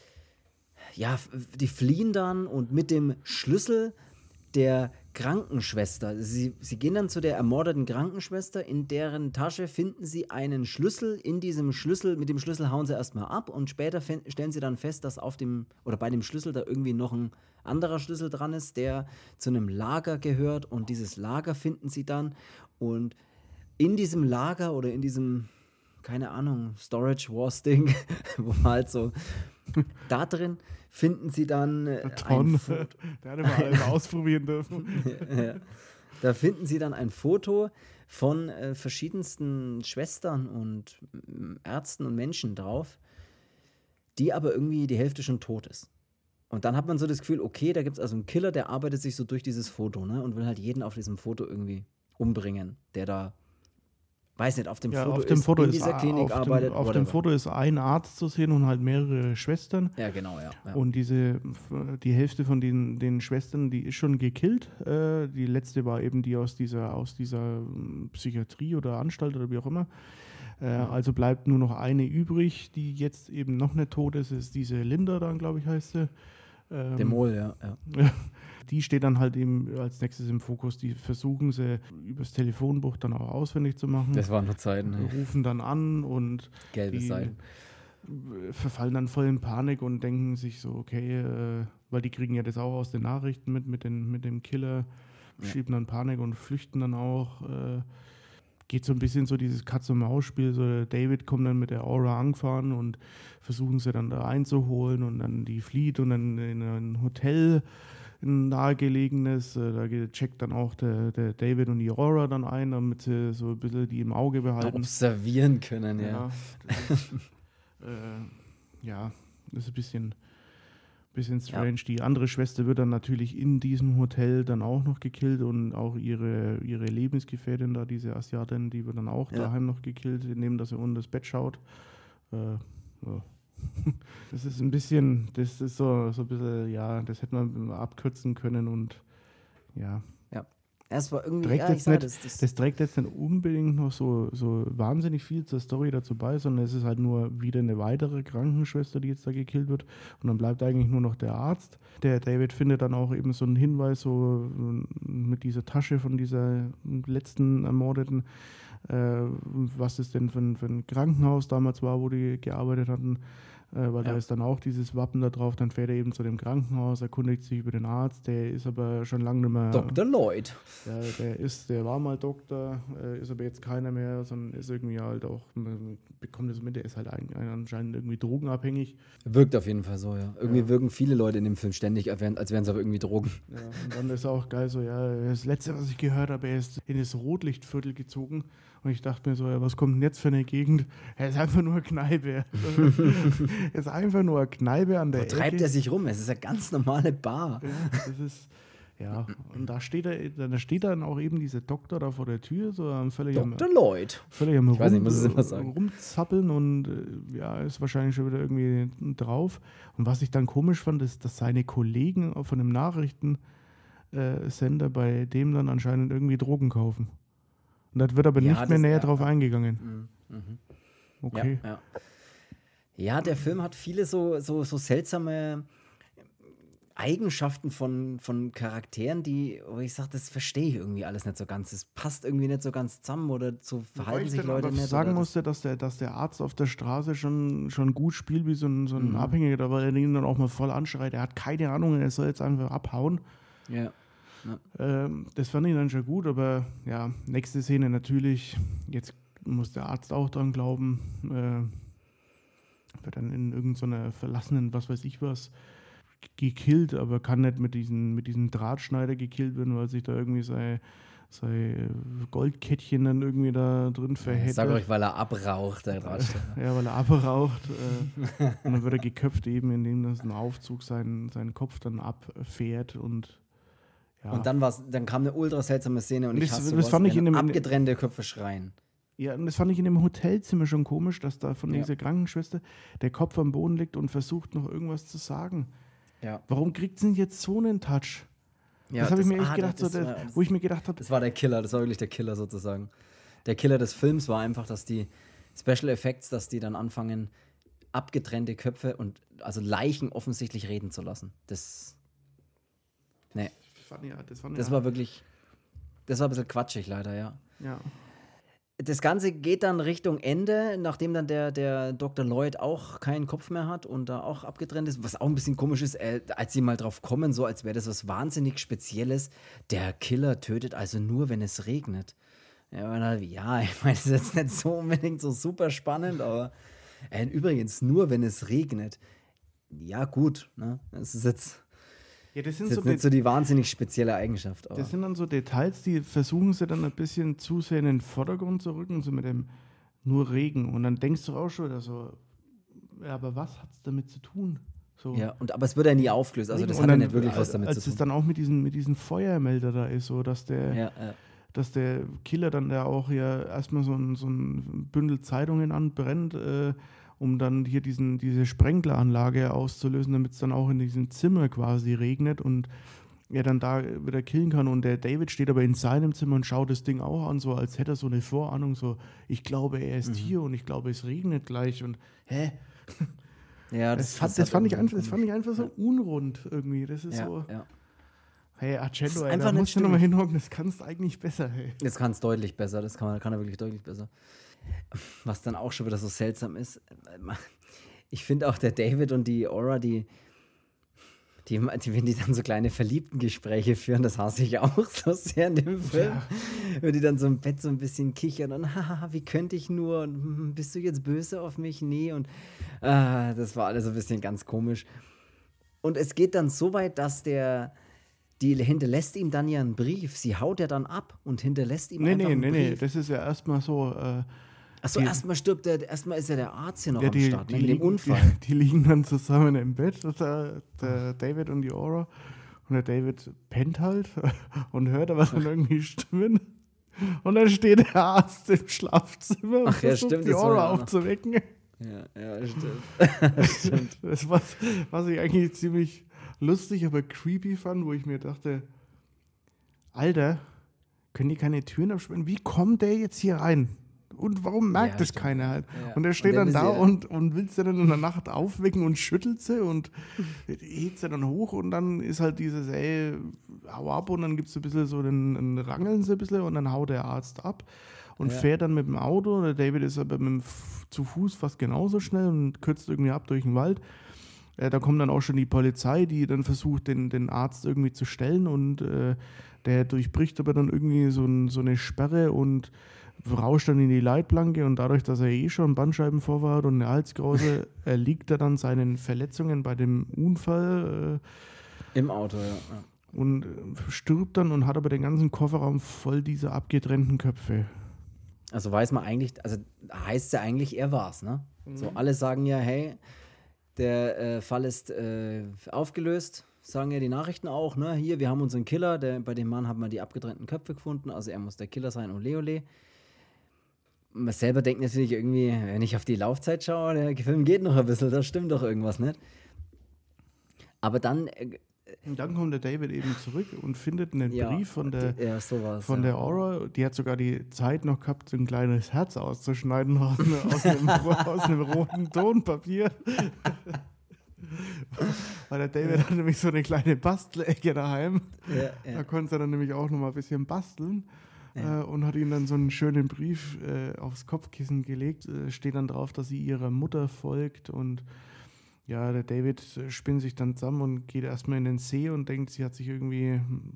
B: ja, f- die fliehen dann und mit dem Schlüssel der Krankenschwester. Sie, sie gehen dann zu der ermordeten Krankenschwester, in deren Tasche finden sie einen Schlüssel. In diesem Schlüssel, mit dem Schlüssel hauen sie erstmal ab und später fe- stellen sie dann fest, dass auf dem, oder bei dem Schlüssel da irgendwie noch ein anderer Schlüssel dran ist, der zu einem Lager gehört und dieses Lager finden sie dann und in diesem Lager oder in diesem, keine Ahnung, Storage Wars Ding, wo man halt so, da drin finden sie dann äh, ein
C: Ton,
B: Fo-
C: der hatte mal alle ausprobieren dürfen.
B: ja. Da finden sie dann ein Foto von äh, verschiedensten Schwestern und mm, Ärzten und Menschen drauf, die aber irgendwie die Hälfte schon tot ist. Und dann hat man so das Gefühl, okay, da gibt es also einen Killer, der arbeitet sich so durch dieses Foto, ne, und will halt jeden auf diesem Foto irgendwie umbringen, der da, weiß nicht, auf dem
C: Ja,
B: Foto
C: auf dem
B: ist,
C: Foto
B: in
C: ist
B: dieser
C: a-
B: Klinik
C: auf dem,
B: arbeitet.
C: auf
B: whatever.
C: dem Foto ist ein Arzt zu sehen und halt mehrere Schwestern.
B: Ja, genau, ja. ja.
C: Und diese, die Hälfte von den, den Schwestern, die ist schon gekillt. Äh, die letzte war eben die aus dieser, aus dieser ähm, Psychiatrie oder Anstalt oder wie auch immer. Äh, also bleibt nur noch eine übrig, die jetzt eben noch nicht tot ist. Das ist diese Linda dann, glaube ich, heißt sie. Ähm,
B: Demol, ja. ja.
C: Die steht dann halt eben als nächstes im Fokus. Die versuchen sie übers Telefonbuch dann auch auswendig zu machen.
B: Das waren nur Zeiten. Ne?
C: Rufen dann an und
B: Gelbe
C: die
B: Seiten.
C: verfallen dann voll in Panik und denken sich so, okay, äh, weil die kriegen ja das auch aus den Nachrichten mit, mit, den, mit dem Killer,
B: Ja.
C: schieben dann Panik und flüchten dann auch. Äh, geht so ein bisschen so dieses Katz-und-Maus-Spiel, so der David kommt dann mit der Aura angefahren und versuchen sie dann da einzuholen und dann die flieht und dann in ein Hotel, ein nahegelegenes, äh, da ge- checkt dann auch der, der David und die Aura dann ein, damit sie so ein bisschen die im Auge behalten.
B: Observieren können, ja.
C: Ja, das ist, äh, ja, das ist ein bisschen, bisschen strange. Die andere Schwester wird dann natürlich in diesem Hotel dann auch noch gekillt und auch ihre, ihre Lebensgefährtin da, diese Asiatin, die wird dann auch
B: Ja.
C: daheim noch gekillt, indem dass sie unter das Bett schaut. Äh, ja. Das ist ein bisschen, das ist so, so ein bisschen, ja, das hätte man abkürzen können und ja.
B: Es war irgendwie,
C: Trägt
B: ja, ich
C: jetzt
B: sag,
C: nicht,
B: das, das,
C: das trägt jetzt nicht unbedingt noch so, so wahnsinnig viel zur Story dazu bei, sondern es ist halt nur wieder eine weitere Krankenschwester, die jetzt da gekillt wird. Und dann bleibt eigentlich nur noch der Arzt. Der David findet dann auch eben so einen Hinweis, so mit dieser Tasche von dieser letzten Ermordeten, äh, was es denn für ein, für ein Krankenhaus damals war, wo die gearbeitet hatten. Äh, weil
B: Ja.
C: da ist dann auch dieses Wappen da drauf. Dann fährt er eben zu dem Krankenhaus, erkundigt sich über den Arzt. Der ist aber schon lange nicht mehr.
B: Doktor Lloyd.
C: Ja, der ist, der war mal Doktor, äh, ist aber jetzt keiner mehr, sondern ist irgendwie halt auch, man bekommt das mit, der ist halt ein, ein, anscheinend irgendwie drogenabhängig.
B: Wirkt auf jeden Fall so, ja. Irgendwie
C: Ja.
B: wirken viele Leute in dem Film ständig, als wären als wären sie aber irgendwie Drogen.
C: Ja, und dann ist auch geil so, ja, das Letzte, was ich gehört habe, er ist in das Rotlichtviertel gezogen und ich dachte mir so, ja, was kommt denn jetzt für eine Gegend? Er ist einfach nur eine Kneipe. Er ist einfach nur eine Kneipe an der
B: Wo treibt
C: Ecke.
B: er sich rum? Es ist eine ganz normale Bar.
C: Ja, das ist, ja, und da steht, er, da steht dann auch eben dieser Doktor da vor der Tür, so am völlig am,
B: Doktor Lloyd.
C: völlig am
B: Ich weiß nicht,
C: Rum-
B: muss es immer sagen.
C: rumzappeln und äh, ja, ist wahrscheinlich schon wieder irgendwie drauf. Und was ich dann komisch fand, ist, dass seine Kollegen von dem Nachrichtensender bei dem dann anscheinend irgendwie Drogen kaufen. Und das wird aber
B: Ja,
C: nicht mehr
B: das-
C: näher
B: ja.
C: drauf eingegangen.
B: Mhm. Mhm.
C: Okay.
B: Ja, ja. ja, der Film hat viele so, so, so seltsame Eigenschaften von, von Charakteren, die, wo ich sage, das verstehe ich irgendwie alles nicht so ganz. Es passt irgendwie nicht so ganz zusammen oder so
C: Wobei
B: verhalten
C: ich
B: sich
C: dann
B: Leute
C: aber
B: nicht.
C: sagen
B: oder
C: musste, dass der, dass der Arzt auf der Straße schon, schon gut spielt, wie so ein, so ein
B: Mhm.
C: Abhängiger, weil er ihn dann auch mal voll anschreit. Er hat keine Ahnung, er soll jetzt einfach abhauen.
B: das, ja.
C: Ähm, das fand ich dann schon gut, aber ja, nächste Szene natürlich, jetzt muss der Arzt auch dran glauben, äh, wird dann in irgendeiner verlassenen, was weiß ich was, gekillt, aber kann nicht mit diesem mit diesem Drahtschneider gekillt werden, weil sich da irgendwie sein, sein Goldkettchen dann irgendwie da drin
B: Ich
C: verhält.
B: sag euch, weil er abraucht, der Drahtsteller.
C: Ja, weil er abraucht. Äh, und dann wird er geköpft, eben indem das ein Aufzug seinen, seinen Kopf dann abfährt und ja.
B: Und dann, war's, dann kam eine ultra seltsame Szene und
C: Das-
B: ich hasse
C: das
B: sowas,
C: fand ich
B: wenn
C: in dem-
B: abgetrennte Köpfe schreien.
C: Ja, und das fand ich in dem Hotelzimmer schon komisch, dass da von
B: Ja.
C: dieser Krankenschwester der Kopf am Boden liegt und versucht noch irgendwas zu sagen.
B: Ja.
C: Warum kriegt sie denn jetzt so einen Touch?
B: Ja,
C: das habe ich mir echt
B: ah,
C: gedacht, so,
B: das
C: der,
B: war- das-
C: wo ich mir gedacht habe,
B: Das war der Killer, das war wirklich der Killer sozusagen. Der Killer des Films war einfach, dass die Special Effects, dass die dann anfangen, abgetrennte Köpfe und also Leichen offensichtlich reden zu lassen. Das, nee,
C: fand ja, das, fand
B: das
C: ja,
B: war wirklich, das war ein bisschen quatschig leider, ja.
C: ja.
B: Das Ganze geht dann Richtung Ende, nachdem dann der, der Doktor Lloyd auch keinen Kopf mehr hat und da auch abgetrennt ist, was auch ein bisschen komisch ist, äh, als sie mal drauf kommen, so als wäre das was wahnsinnig Spezielles. Der Killer tötet also nur, wenn es regnet. Ja, und dann, ja, ich meine, das ist jetzt nicht so unbedingt so super spannend, aber äh, übrigens nur, wenn es regnet. Ja, gut, ne? Das ist jetzt,
C: ja, das
B: das
C: sind
B: ist
C: so
B: jetzt nicht so die wahnsinnig spezielle Eigenschaft. Aber
C: Das sind dann so Details, die versuchen sie dann ein bisschen zu sehr in den Vordergrund zu rücken, so mit dem nur Regen. Und dann denkst du auch schon wieder so, ja, aber was hat es damit zu tun? So.
B: ja, und, aber es wird ja nie aufgelöst, also das
C: Und
B: hat ja
C: dann,
B: nicht wirklich was
C: als,
B: damit
C: als
B: zu
C: es
B: tun.
C: dann auch mit diesem mit diesen Feuermelder da ist, so dass der,
B: Ja, ja.
C: dass der Killer dann da auch ja erstmal so ein, so ein Bündel Zeitungen anbrennt, äh, um dann hier diesen, diese Sprenkleranlage auszulösen, damit es dann auch in diesem Zimmer quasi regnet und er dann da wieder killen kann. Und der David steht aber in seinem Zimmer und schaut das Ding auch an, so als hätte er so eine Vorahnung, so, ich glaube, er ist
B: Mhm.
C: hier und ich glaube, es regnet gleich und hä?
B: Ja,
C: Das,
B: das,
C: fand,
B: das
C: das,
B: hat
C: fand ich
B: irgendwie
C: einfach, das fand ich einfach so unrund irgendwie. Das ist
B: ja,
C: so,
B: ja.
C: Hey, Argento, ey,
B: einfach
C: da
B: nicht
C: musst du nochmal hinhocken, das kannst du eigentlich besser, hey.
B: Das kann es deutlich besser, das kann, man, kann er wirklich deutlich besser. Was dann auch schon wieder so seltsam ist, ich finde auch der David und die Aura, die, die, die, wenn die dann so kleine Verliebtengespräche führen, das hasse ich auch so sehr in dem Film. Ja. Wenn die dann so im Bett so ein bisschen kichern und haha, wie könnte ich nur und bist du jetzt böse auf mich? Nee, und ah, das war alles so ein bisschen ganz komisch. Und es geht dann so weit, dass der die hinterlässt ihm dann ja einen Brief. Sie haut ja dann ab und hinterlässt ihm
C: nee,
B: einfach
C: nee,
B: einen
C: nee,
B: Brief.
C: Nee, nee, das ist ja erstmal so. Äh,
B: Achso, erstmal stirbt der, erstmal ist ja der Arzt hier noch
C: ja,
B: am
C: die,
B: Start,
C: die
B: ne, mit
C: liegen,
B: dem Unfall.
C: Die, die liegen dann zusammen im Bett, der, der David und die Aura. Und der David pennt halt und hört aber dann irgendwie Stimmen. Und dann steht der Arzt im Schlafzimmer und
B: Ach, ja,
C: versucht
B: stimmt,
C: die
B: das
C: Aura
B: war ja
C: aufzuwecken.
B: Ja, ja, stimmt. stimmt.
C: Das war, was ich eigentlich ziemlich lustig, aber creepy fand, wo ich mir dachte, Alter, können die keine Türen absperren? Wie kommt der jetzt hier rein? Und warum merkt
B: Ja,
C: das
B: stimmt.
C: keiner halt?
B: Ja.
C: Und er steht
B: Und
C: dann
B: dann
C: da
B: ist er-
C: und, und will sie dann in der Nacht aufwecken und schüttelt sie und hebt sie dann hoch und dann ist halt dieses, ey, hau ab und dann gibt es ein bisschen so, dann, dann rangeln sie ein bisschen und dann haut der Arzt ab und
B: Ja.
C: fährt dann mit dem Auto. Der David ist aber mit dem F- zu Fuß fast genauso schnell und kürzt irgendwie ab durch den Wald. Äh, da kommt dann auch schon die Polizei, die dann versucht, den, den Arzt irgendwie zu stellen und äh, der durchbricht aber dann irgendwie so, ein, so eine Sperre und rauscht dann in die Leitplanke und dadurch, dass er eh schon Bandscheibenvorfall hat und eine Halskrause, erliegt er dann seinen Verletzungen bei dem Unfall
B: Im Auto, ja. ja.
C: äh, und äh, stirbt dann und hat aber den ganzen Kofferraum voll dieser abgetrennten Köpfe.
B: Also weiß man eigentlich, also heißt ja eigentlich, er war's, ne?
C: Mhm.
B: So, alle sagen ja, hey, der äh, Fall ist äh, aufgelöst, sagen ja die Nachrichten auch, ne? Hier, wir haben unseren Killer, der, bei dem Mann haben wir die abgetrennten Köpfe gefunden, also er muss der Killer sein und Leole. Man selber denkt natürlich irgendwie, wenn ich auf die Laufzeit schaue, der Film geht noch ein bisschen, da stimmt doch irgendwas nicht. Aber dann, äh,
C: Und dann kommt der David eben zurück und findet einen
B: ja,
C: Brief von der,
B: ja, sowas,
C: von
B: ja.
C: der Aura. Die hat sogar die Zeit noch gehabt, so ein kleines Herz auszuschneiden aus, ne- aus, einem, aus einem roten Tonpapier. Weil der David hat nämlich so eine kleine Bastelecke daheim.
B: Ja, ja.
C: Da konnte er dann nämlich auch noch mal ein bisschen basteln.
B: Ja.
C: Äh, und hat ihm dann so einen schönen Brief äh, aufs Kopfkissen gelegt. Äh, steht dann drauf, dass sie ihrer Mutter folgt. Und ja, der David äh, spinnt sich dann zusammen und geht erstmal in den See und denkt, sie hat sich irgendwie,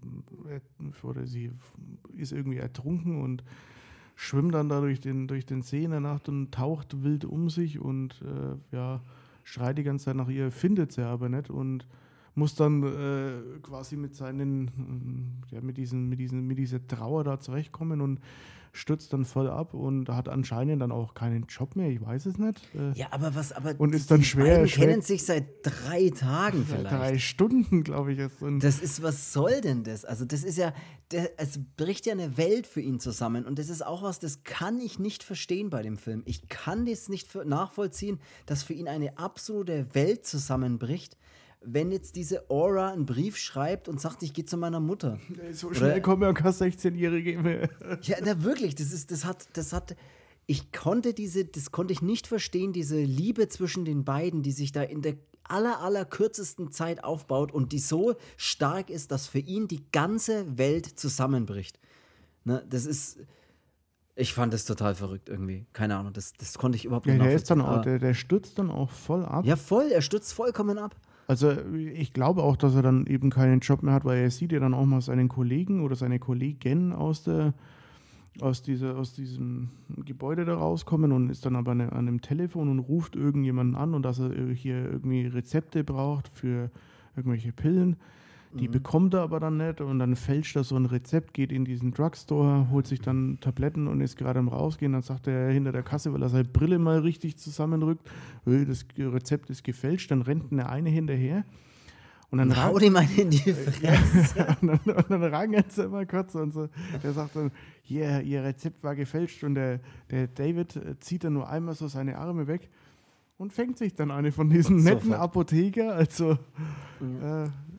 C: äh, oder sie ist irgendwie ertrunken und schwimmt dann da durch den, durch den See in der Nacht und taucht wild um sich und äh, ja, schreit die ganze Zeit nach ihr, findet sie aber nicht und muss dann äh, quasi mit seinen, ja, mit diesen, mit diesen, mit dieser Trauer da zurechtkommen und stürzt dann voll ab und hat anscheinend dann auch keinen Job mehr, ich weiß es nicht. Äh,
B: Ja, aber was, aber
C: Und
B: die,
C: ist dann
B: die
C: schwer-
B: beiden
C: schwer-
B: kennen sich seit drei Tagen vielleicht.
C: drei Stunden, glaube ich, jetzt. Und
B: Das ist, was soll denn das? Also das ist ja, der, es bricht ja eine Welt für ihn zusammen und das ist auch was, das kann ich nicht verstehen bei dem Film. Ich kann das nicht für, nachvollziehen, dass für ihn eine absolute Welt zusammenbricht, wenn jetzt diese Aura einen Brief schreibt und sagt, ich gehe zu meiner Mutter.
C: so schnell kommen ja kein sechzehnjährige mehr.
B: Ja, na wirklich, das ist, das hat, das hat, ich konnte diese, das konnte ich nicht verstehen, diese Liebe zwischen den beiden, die sich da in der aller, aller kürzesten Zeit aufbaut und die so stark ist, dass für ihn die ganze Welt zusammenbricht. Ne, das ist, ich fand das total verrückt irgendwie. Keine Ahnung, das, das konnte ich überhaupt
C: Ja,
B: nicht
C: der, ist dann
B: nachvollziehen.
C: auch, der, der stürzt dann auch voll ab.
B: Ja, voll, er stürzt vollkommen ab.
C: Also ich glaube auch, dass er dann eben keinen Job mehr hat, weil er sieht ja dann auch mal seinen Kollegen oder seine Kollegin aus der aus, dieser, aus diesem Gebäude da rauskommen und ist dann aber an einem Telefon und ruft irgendjemanden an und dass er hier irgendwie Rezepte braucht für irgendwelche Pillen. Die mhm. bekommt er aber dann nicht und dann fälscht er so ein Rezept, geht in diesen Drugstore, holt sich dann Tabletten und ist gerade am Rausgehen. Dann sagt er hinter der Kasse, weil er seine Brille mal richtig zusammendrückt, das Rezept ist gefälscht, dann rennt eine eine hinterher. Und dann
B: hau ihm einen in die Fresse.
C: und dann, und dann rangelt sie immer kurz und so. Der sagt dann, yeah, ihr Rezept war gefälscht und der, der David zieht dann nur einmal so seine Arme weg und fängt sich dann eine von diesen netten
B: Sofort.
C: Apotheker. Also, äh,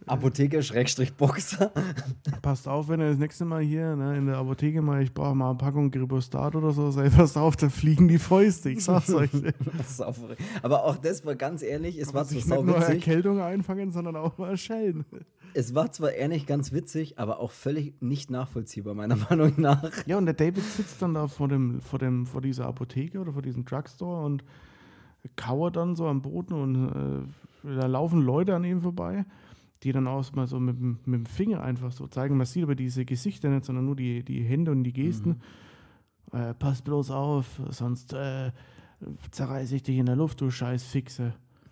B: Apotheker-Boxer.
C: Passt auf, wenn ihr das nächste Mal hier ne, in der Apotheke mal, ich brauche mal eine Packung Gripostat oder so, seid passt auf, da fliegen die Fäuste, ich sag's euch.
B: Aber auch das war ganz ehrlich, es
C: Aber
B: war zwar
C: nicht nur
B: sauwitzig.
C: Erkältung einfangen, sondern auch mal Schellen.
B: Es war zwar ehrlich ganz witzig, aber auch völlig nicht nachvollziehbar, meiner Meinung nach.
C: Ja, und der David sitzt dann da vor, dem, vor, dem, vor dieser Apotheke oder vor diesem Drugstore und kauert dann so am Boden und äh, da laufen Leute an ihm vorbei, die dann auch mal so mit, mit dem Finger einfach so zeigen. Man sieht aber diese Gesichter nicht, sondern nur die, die Hände und die Gesten. Mhm. Äh, pass bloß auf, sonst äh, zerreiße ich dich in der Luft, du scheiß Fixe.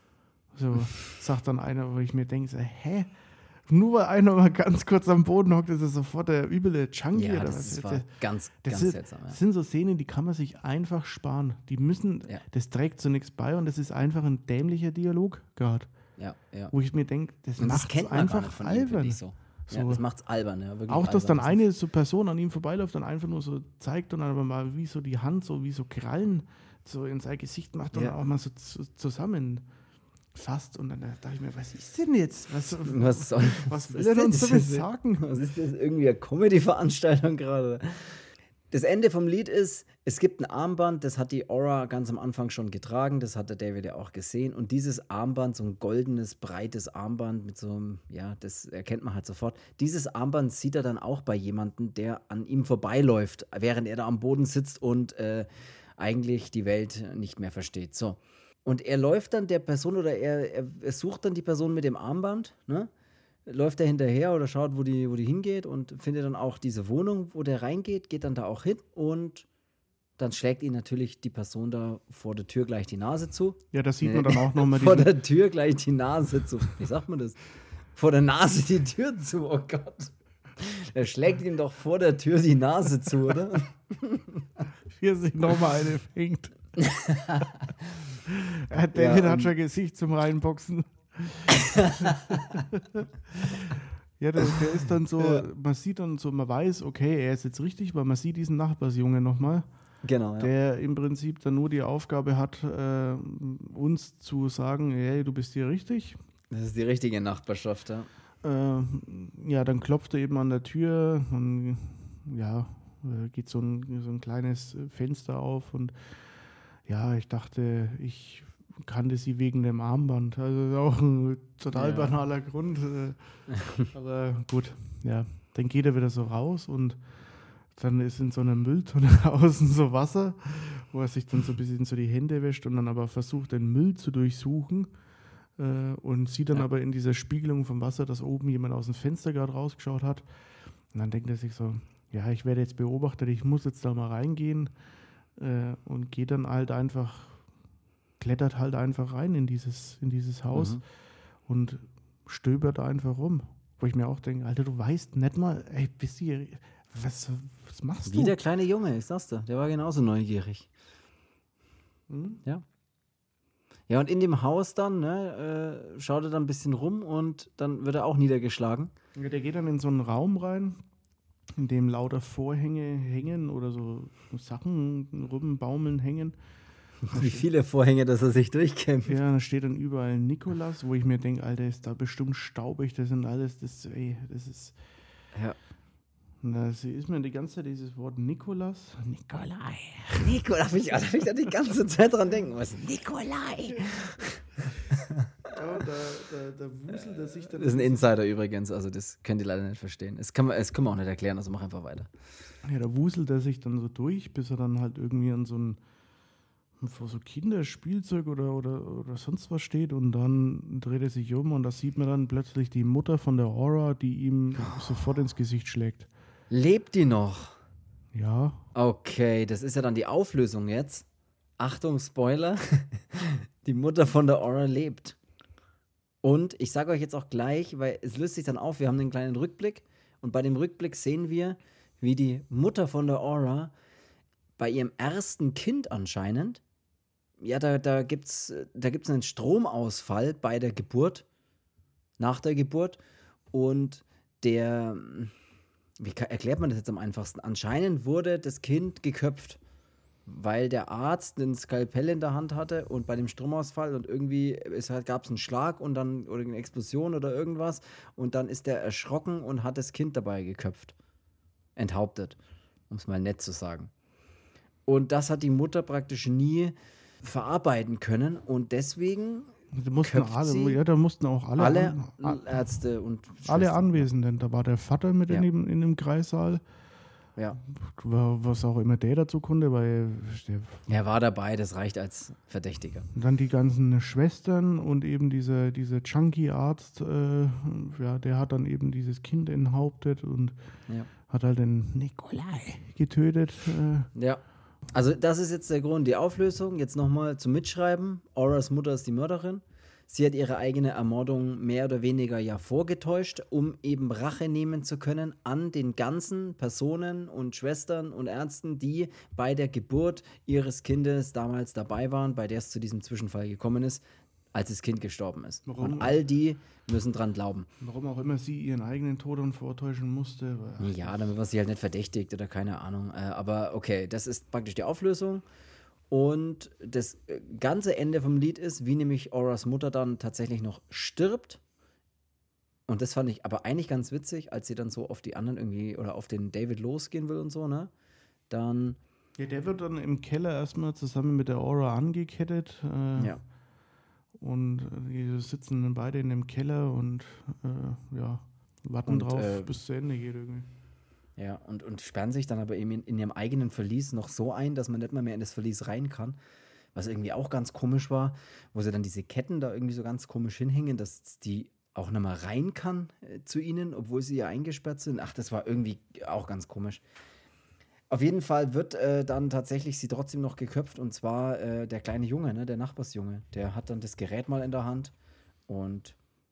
C: So sagt dann einer, wo ich mir denke, so, hä? Nur weil einer mal ganz kurz am Boden hockt, ist er sofort der üble Chunky.
B: Ja,
C: oder
B: das
C: was?
B: ist, war
C: das,
B: ganz,
C: das
B: ganz
C: ist,
B: seltsam. Ja.
C: Das sind so Szenen, die kann man sich einfach sparen. Die müssen,
B: Ja.
C: das trägt zu nichts bei und das ist einfach ein dämlicher Dialog gerade.
B: Ja, ja.
C: Wo ich mir denke, das
B: Und das
C: macht
B: kennt man
C: einfach
B: gar nicht von ihm,
C: albern.
B: finde ich so. Ja,
C: So.
B: das macht's albern, ja. Wirklich
C: Auch, dass dann
B: albern.
C: eine so Person an ihm vorbeiläuft und einfach nur so zeigt und dann aber mal wie so die Hand, so wie so Krallen so in sein Gesicht macht und
B: Ja.
C: auch mal so zu, zusammenfasst. Und dann dachte ich mir, was ist denn jetzt? Was,
B: Was soll
C: was will
B: ist
C: er denn uns
B: das?
C: damit sagen?
B: Was ist das? Irgendwie eine Comedy-Veranstaltung gerade? Das Ende vom Lied ist, es gibt ein Armband, das hat die Aura ganz am Anfang schon getragen, das hat der David ja auch gesehen. Und dieses Armband, so ein goldenes, breites Armband mit so einem, ja, das erkennt man halt sofort. Dieses Armband sieht er dann auch bei jemandem, der an ihm vorbeiläuft, während er da am Boden sitzt und äh, eigentlich die Welt nicht mehr versteht. So. Und er läuft dann der Person oder er, er, er sucht dann die Person mit dem Armband, ne? Läuft er hinterher oder schaut, wo die, wo die hingeht und findet dann auch diese Wohnung, wo der reingeht, geht dann da auch hin und dann schlägt ihn natürlich die Person da vor der Tür gleich die Nase zu.
C: Ja, das sieht man dann auch nochmal.
B: Vor der Tür gleich die Nase zu. Wie sagt man das? Vor der Nase die Tür zu, oh Gott. Er schlägt ihm doch vor der Tür die Nase zu, oder?
C: Hier sich nochmal eine fängt. David
B: Ja,
C: hat schon Gesicht zum Reinboxen. Ja, der, der ist dann so,
B: Ja.
C: man sieht dann so, man weiß, okay, er ist jetzt richtig, weil man sieht diesen Nachbarsjunge nochmal,
B: Genau, ja.
C: der im Prinzip dann nur die Aufgabe hat, äh, uns zu sagen, hey, du bist hier richtig.
B: Das ist die richtige Nachbarschaft, ja.
C: Äh, ja, dann klopft er eben an der Tür und ja, äh, geht so ein, so ein kleines Fenster auf und ja, ich dachte, ich kannte sie wegen dem Armband. Also auch ein total
B: Ja.
C: banaler Grund. äh, Aber gut, ja, dann geht er wieder so raus und dann ist in so einer Mülltonne außen so Wasser, wo er sich dann so ein bisschen so die Hände wäscht und dann aber versucht, den Müll zu durchsuchen. Äh, und sieht dann
B: Ja.
C: aber in dieser Spiegelung vom Wasser, dass oben jemand aus dem Fenster gerade rausgeschaut hat. Und dann denkt er sich so, ja, ich werde jetzt beobachtet, ich muss jetzt da mal reingehen. Äh, und geht dann halt einfach, klettert halt einfach rein in dieses, in dieses Haus
B: Mhm.
C: und stöbert einfach rum. Wo ich mir auch denke, Alter, du weißt nicht mal, ey, bist du hier, was, was machst
B: Wie
C: du?
B: der kleine Junge, ich sag's dir. Der war genauso neugierig.
C: Hm?
B: Ja. Ja, und in dem Haus dann, ne, äh, schaut er dann ein bisschen rum und dann wird er auch niedergeschlagen.
C: Ja, der geht dann in so einen Raum rein, in dem lauter Vorhänge hängen oder so Sachen rumbaumeln hängen.
B: Wie viele Vorhänge, dass er sich durchkämpft.
C: Ja, da steht dann überall Nikolas, wo ich mir denke, Alter, ist da bestimmt staubig, das sind alles, das, ey, das ist,
B: Ja.
C: da ist mir die ganze Zeit dieses Wort Nikolas. Nikolai.
B: Nico, darf ich, darf ich da die ganze Zeit dran denken? Was? Nikolai!
C: Ja, da, da, da wuselt er sich dann.
B: Das ist ein Insider übrigens, also das könnt ihr leider nicht verstehen. Das kann man, das können wir auch nicht erklären, also mach einfach weiter.
C: Ja, da wuselt er sich dann so durch, bis er dann halt irgendwie an so ein vor so Kinderspielzeug oder, oder, oder sonst was steht und dann dreht er sich um und da sieht man dann plötzlich die Mutter von der Aura, die ihm sofort ins Gesicht schlägt.
B: Lebt die noch?
C: Ja,
B: Okay, das ist ja dann die Auflösung jetzt. Achtung, Spoiler. Die Mutter von der Aura lebt. Und ich sage euch jetzt auch gleich, weil es löst sich dann auf, wir haben einen kleinen Rückblick und bei dem Rückblick sehen wir, wie die Mutter von der Aura bei ihrem ersten Kind anscheinend, ja, da, da gibt es da gibt's einen Stromausfall bei der Geburt, nach der Geburt und der, wie ka- erklärt man das jetzt am einfachsten? Anscheinend wurde das Kind geköpft. weil der Arzt einen Skalpell in der Hand hatte und bei dem Stromausfall und irgendwie es halt, gab es einen Schlag und dann oder eine Explosion oder irgendwas und dann ist der erschrocken und hat das Kind dabei geköpft. Enthauptet, um es mal nett zu sagen. Und das hat die Mutter praktisch nie verarbeiten können und deswegen
C: Da mussten
B: köpft
C: alle,
B: sie
C: ja, da mussten auch alle,
B: alle
C: an,
B: Ärzte und
C: alle
B: Schwestern.
C: Anwesenden. Da war der Vater mit
B: Ja.
C: in, dem, in dem Kreissaal,
B: Ja.
C: was auch immer der dazu konnte, weil der,
B: Er war dabei, das reicht als Verdächtiger.
C: und dann die ganzen Schwestern und eben dieser diese Junkie-Arzt, äh, ja, der hat dann eben dieses Kind enthauptet und
B: Ja.
C: hat halt den Nikolai getötet. Äh,
B: Ja. Also das ist jetzt der Grund. Die Auflösung, jetzt nochmal zum Mitschreiben. Auras Mutter ist die Mörderin. Sie hat ihre eigene Ermordung mehr oder weniger ja vorgetäuscht, um eben Rache nehmen zu können an den ganzen Personen und Schwestern und Ärzten, die bei der Geburt ihres Kindes damals dabei waren, bei der es zu diesem Zwischenfall gekommen ist, als das Kind gestorben ist.
C: Warum?
B: Und all die müssen dran glauben.
C: warum auch immer sie ihren eigenen Tod dann vortäuschen musste. weil-
B: Ja, damit man sie halt nicht verdächtigt oder keine Ahnung. Äh, aber okay, das ist praktisch die Auflösung. Und das äh, ganze Ende vom Lied ist, wie nämlich Auras Mutter dann tatsächlich noch stirbt. Und das fand ich aber eigentlich ganz witzig, als sie dann so auf die anderen irgendwie oder auf den David losgehen will und so, ne? Dann,
C: Ja, der wird dann im Keller erstmal zusammen mit der Aura angekettet. Äh,
B: ja.
C: Und äh, die sitzen dann beide in dem Keller und äh, ja, warten
B: Und,
C: drauf,
B: äh,
C: bis zu Ende geht irgendwie.
B: Ja, und, und sperren sich dann aber eben in, in ihrem eigenen Verlies noch so ein, dass man nicht mal mehr in das Verlies rein kann. Was irgendwie auch ganz komisch war, wo sie dann diese Ketten da irgendwie so ganz komisch hinhängen, dass die auch nicht mal rein kann äh, zu ihnen, obwohl sie ja eingesperrt sind. Ach, das war irgendwie auch ganz komisch. Auf jeden Fall wird äh, dann tatsächlich sie trotzdem noch geköpft und zwar äh, der kleine Junge, ne, der Nachbarsjunge. Der hat dann das Gerät mal in der Hand und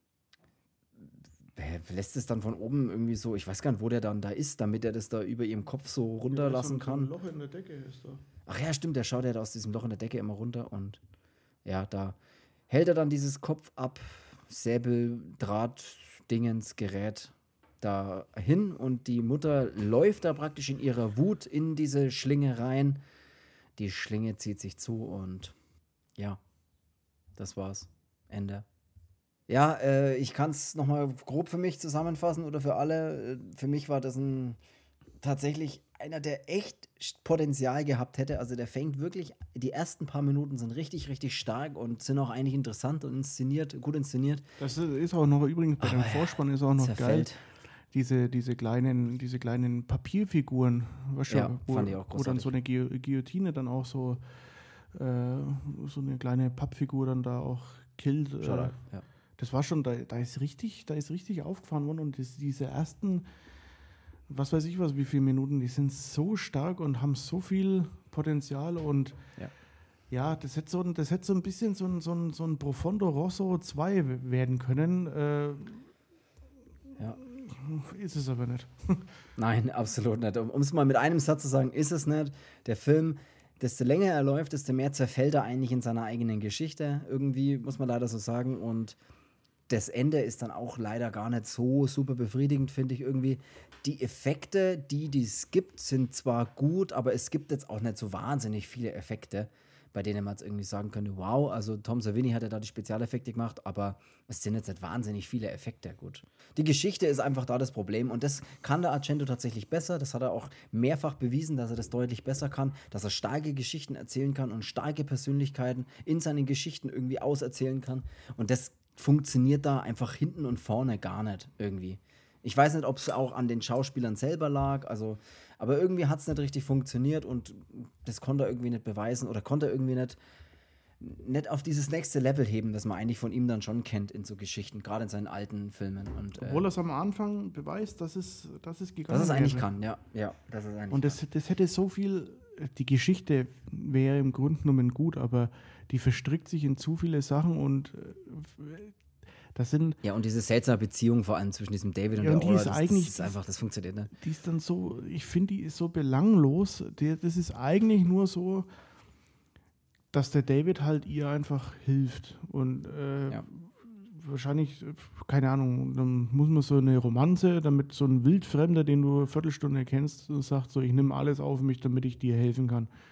B: äh, lässt es dann von oben irgendwie so, ich weiß gar nicht, wo der dann da ist, damit er das da über ihrem Kopf so runterlassen
C: Ja, so,
B: kann.
C: So ein Loch in der Decke ist da.
B: Ach ja, stimmt, der schaut ja da aus diesem Loch in der Decke immer runter und ja, da hält er dann dieses Kopf ab, Säbel, Draht, Dingens, Gerät da hin und die Mutter läuft da praktisch in ihrer Wut in diese Schlinge rein. Die Schlinge zieht sich zu und ja, das war's. Ende. Ja, äh, ich kann es nochmal grob für mich zusammenfassen oder für alle. Äh, Für mich war das ein tatsächlich einer, der echt Potenzial gehabt hätte. Also der fängt wirklich, die ersten paar Minuten sind richtig, richtig stark und sind auch eigentlich interessant und inszeniert, gut inszeniert.
C: Das ist auch noch übrigens bei
B: Aber
C: dem Vorspann ist auch noch
B: zerfällt.
C: geil. Diese, diese, kleinen, diese kleinen Papierfiguren, weißt du,
B: Ja,
C: wo,
B: fand ich auch
C: wo dann
B: großartig.
C: so eine Guil- Guillotine dann auch so, äh, so eine kleine Pappfigur dann da auch killt. Äh,
B: Schau da, ja.
C: das war schon, da, da ist richtig, da ist richtig aufgefahren worden und das, diese ersten, was weiß ich was, wie viele Minuten, die sind so stark und haben so viel Potenzial und
B: Ja.
C: ja, das hätte so, ein- das hätte so ein bisschen so ein, so ein, so ein Profondo Rosso zwei w- werden können. Äh,
B: Ja.
C: Ist es aber nicht.
B: Nein, absolut nicht. Um es mal mit einem Satz zu sagen, ist es nicht. Der Film, desto länger er läuft, desto mehr zerfällt er eigentlich in seiner eigenen Geschichte. Irgendwie, muss man leider so sagen. Und das Ende ist dann auch leider gar nicht so super befriedigend, finde ich irgendwie. Die Effekte, die die es gibt, sind zwar gut, aber es gibt jetzt auch nicht so wahnsinnig viele Effekte, bei denen man jetzt irgendwie sagen könnte, wow, also Tom Savini hat ja da die Spezialeffekte gemacht, aber es sind jetzt nicht wahnsinnig viele Effekte, gut. Die Geschichte ist einfach da das Problem und das kann der Argento tatsächlich besser, das hat er auch mehrfach bewiesen, dass er das deutlich besser kann, dass er starke Geschichten erzählen kann und starke Persönlichkeiten in seinen Geschichten irgendwie auserzählen kann und das funktioniert da einfach hinten und vorne gar nicht irgendwie. Ich weiß nicht, ob es auch an den Schauspielern selber lag, also, aber irgendwie hat es nicht richtig funktioniert und das konnte er irgendwie nicht beweisen oder konnte er irgendwie nicht, nicht auf dieses nächste Level heben, das man eigentlich von ihm dann schon kennt in so Geschichten, gerade in seinen alten Filmen. Und, äh,
C: Obwohl er es am Anfang beweist, dass es, dass es gegangen
B: dass es eigentlich
C: wäre.
B: kann, ja. ja dass es eigentlich
C: Und das, das hätte so viel, die Geschichte wäre im Grunde genommen gut, aber die verstrickt sich in zu viele Sachen und äh, das sind,
B: ja, und diese seltsame Beziehung vor allem zwischen diesem David und
C: Ja,
B: der
C: und die
B: Aura,
C: ist
B: das,
C: eigentlich-
B: das ist einfach, das funktioniert nicht.
C: die ist dann so, ich finde, die ist so belanglos. Die, das ist eigentlich nur so, dass der David halt ihr einfach hilft. Und äh,
B: Ja.
C: wahrscheinlich, äh, keine Ahnung, dann muss man so eine Romanze, damit so ein Wildfremder, den du eine Viertelstunde kennst, sagt so, ich nehme alles auf mich, damit ich dir helfen kann.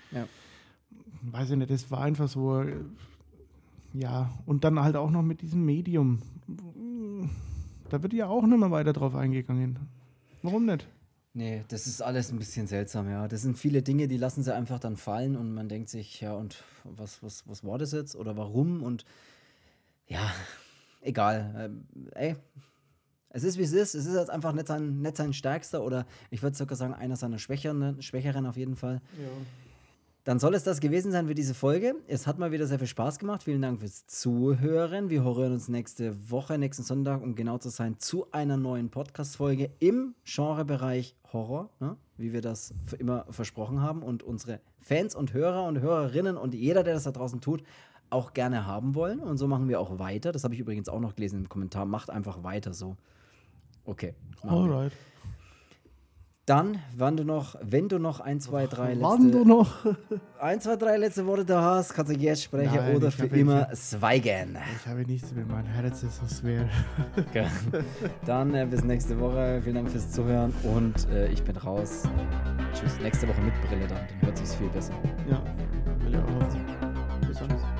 B: Ja.
C: Weiß ich nicht, das war einfach so, ja, und dann halt auch noch mit diesem Medium. Da wird ja auch nicht mehr weiter drauf eingegangen. Warum nicht?
B: Nee, das ist alles ein bisschen seltsam, ja. Das sind viele Dinge, die lassen sie einfach dann fallen und man denkt sich, ja, und was, was, was war das jetzt oder warum? Und ja, egal. Ähm, ey, es ist wie es ist. Es ist jetzt einfach nicht sein, nicht sein stärkster oder ich würde sogar sagen, einer seiner schwächeren, schwächeren auf jeden Fall.
C: Ja.
B: Dann soll es das gewesen sein für diese Folge. Es hat mal wieder sehr viel Spaß gemacht. Vielen Dank fürs Zuhören. Wir hören uns nächste Woche, nächsten Sonntag, um genau zu sein, zu einer neuen Podcast-Folge im Genrebereich Horror, ne? Wie wir das für immer versprochen haben und unsere Fans und Hörer und Hörerinnen und jeder, der das da draußen tut, auch gerne haben wollen. Und so machen wir auch weiter. Das habe ich übrigens auch noch gelesen im Kommentar. Macht einfach weiter so. Okay.
C: Alright.
B: Dann, wann du noch, wenn du noch ein, zwei, drei letzte...
C: Wann du noch?
B: ein, zwei, drei letzte Worte da hast, kannst du jetzt sprechen
C: Nein,
B: oder
C: ich
B: für
C: hab
B: immer
C: jetzt-
B: schweigen.
C: Ich habe nichts mehr, mein Herz ist so schwer.
B: Okay. Dann äh, bis nächste Woche. Vielen Dank fürs Zuhören und äh, ich bin raus. Tschüss. Nächste Woche mit Brille dann. Dann hört sich's viel besser.
C: Ja, will ich auch hoffen. Bis dann. Tschüss.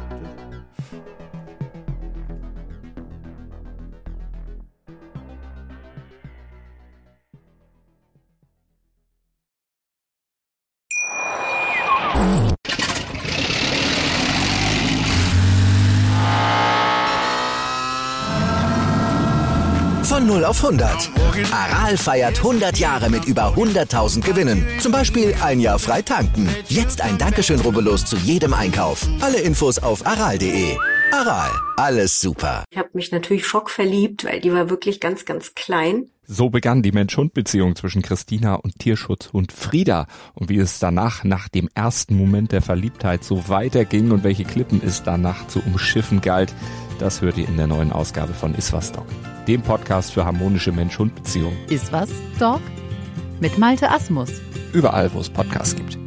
A: Von null auf hundert. Aral feiert hundert Jahre mit über hunderttausend Gewinnen. Zum Beispiel ein Jahr frei tanken. Jetzt ein Dankeschön, rubbellos zu jedem Einkauf. Alle Infos auf aral punkt de. Aral, alles super.
D: Ich habe mich natürlich schockverliebt, weil die war wirklich ganz, ganz klein.
E: So begann die Mensch-Hund-Beziehung zwischen Christina und Tierschutzhund Frieda. Und wie es danach, nach dem ersten Moment der Verliebtheit, so weiterging und welche Klippen es danach zu umschiffen galt, das hört ihr in der neuen Ausgabe von Iswas Dog, dem Podcast für harmonische Mensch-Hund-Beziehungen.
F: Iswas Dog? Mit Malte Asmus.
E: Überall, wo es Podcasts gibt.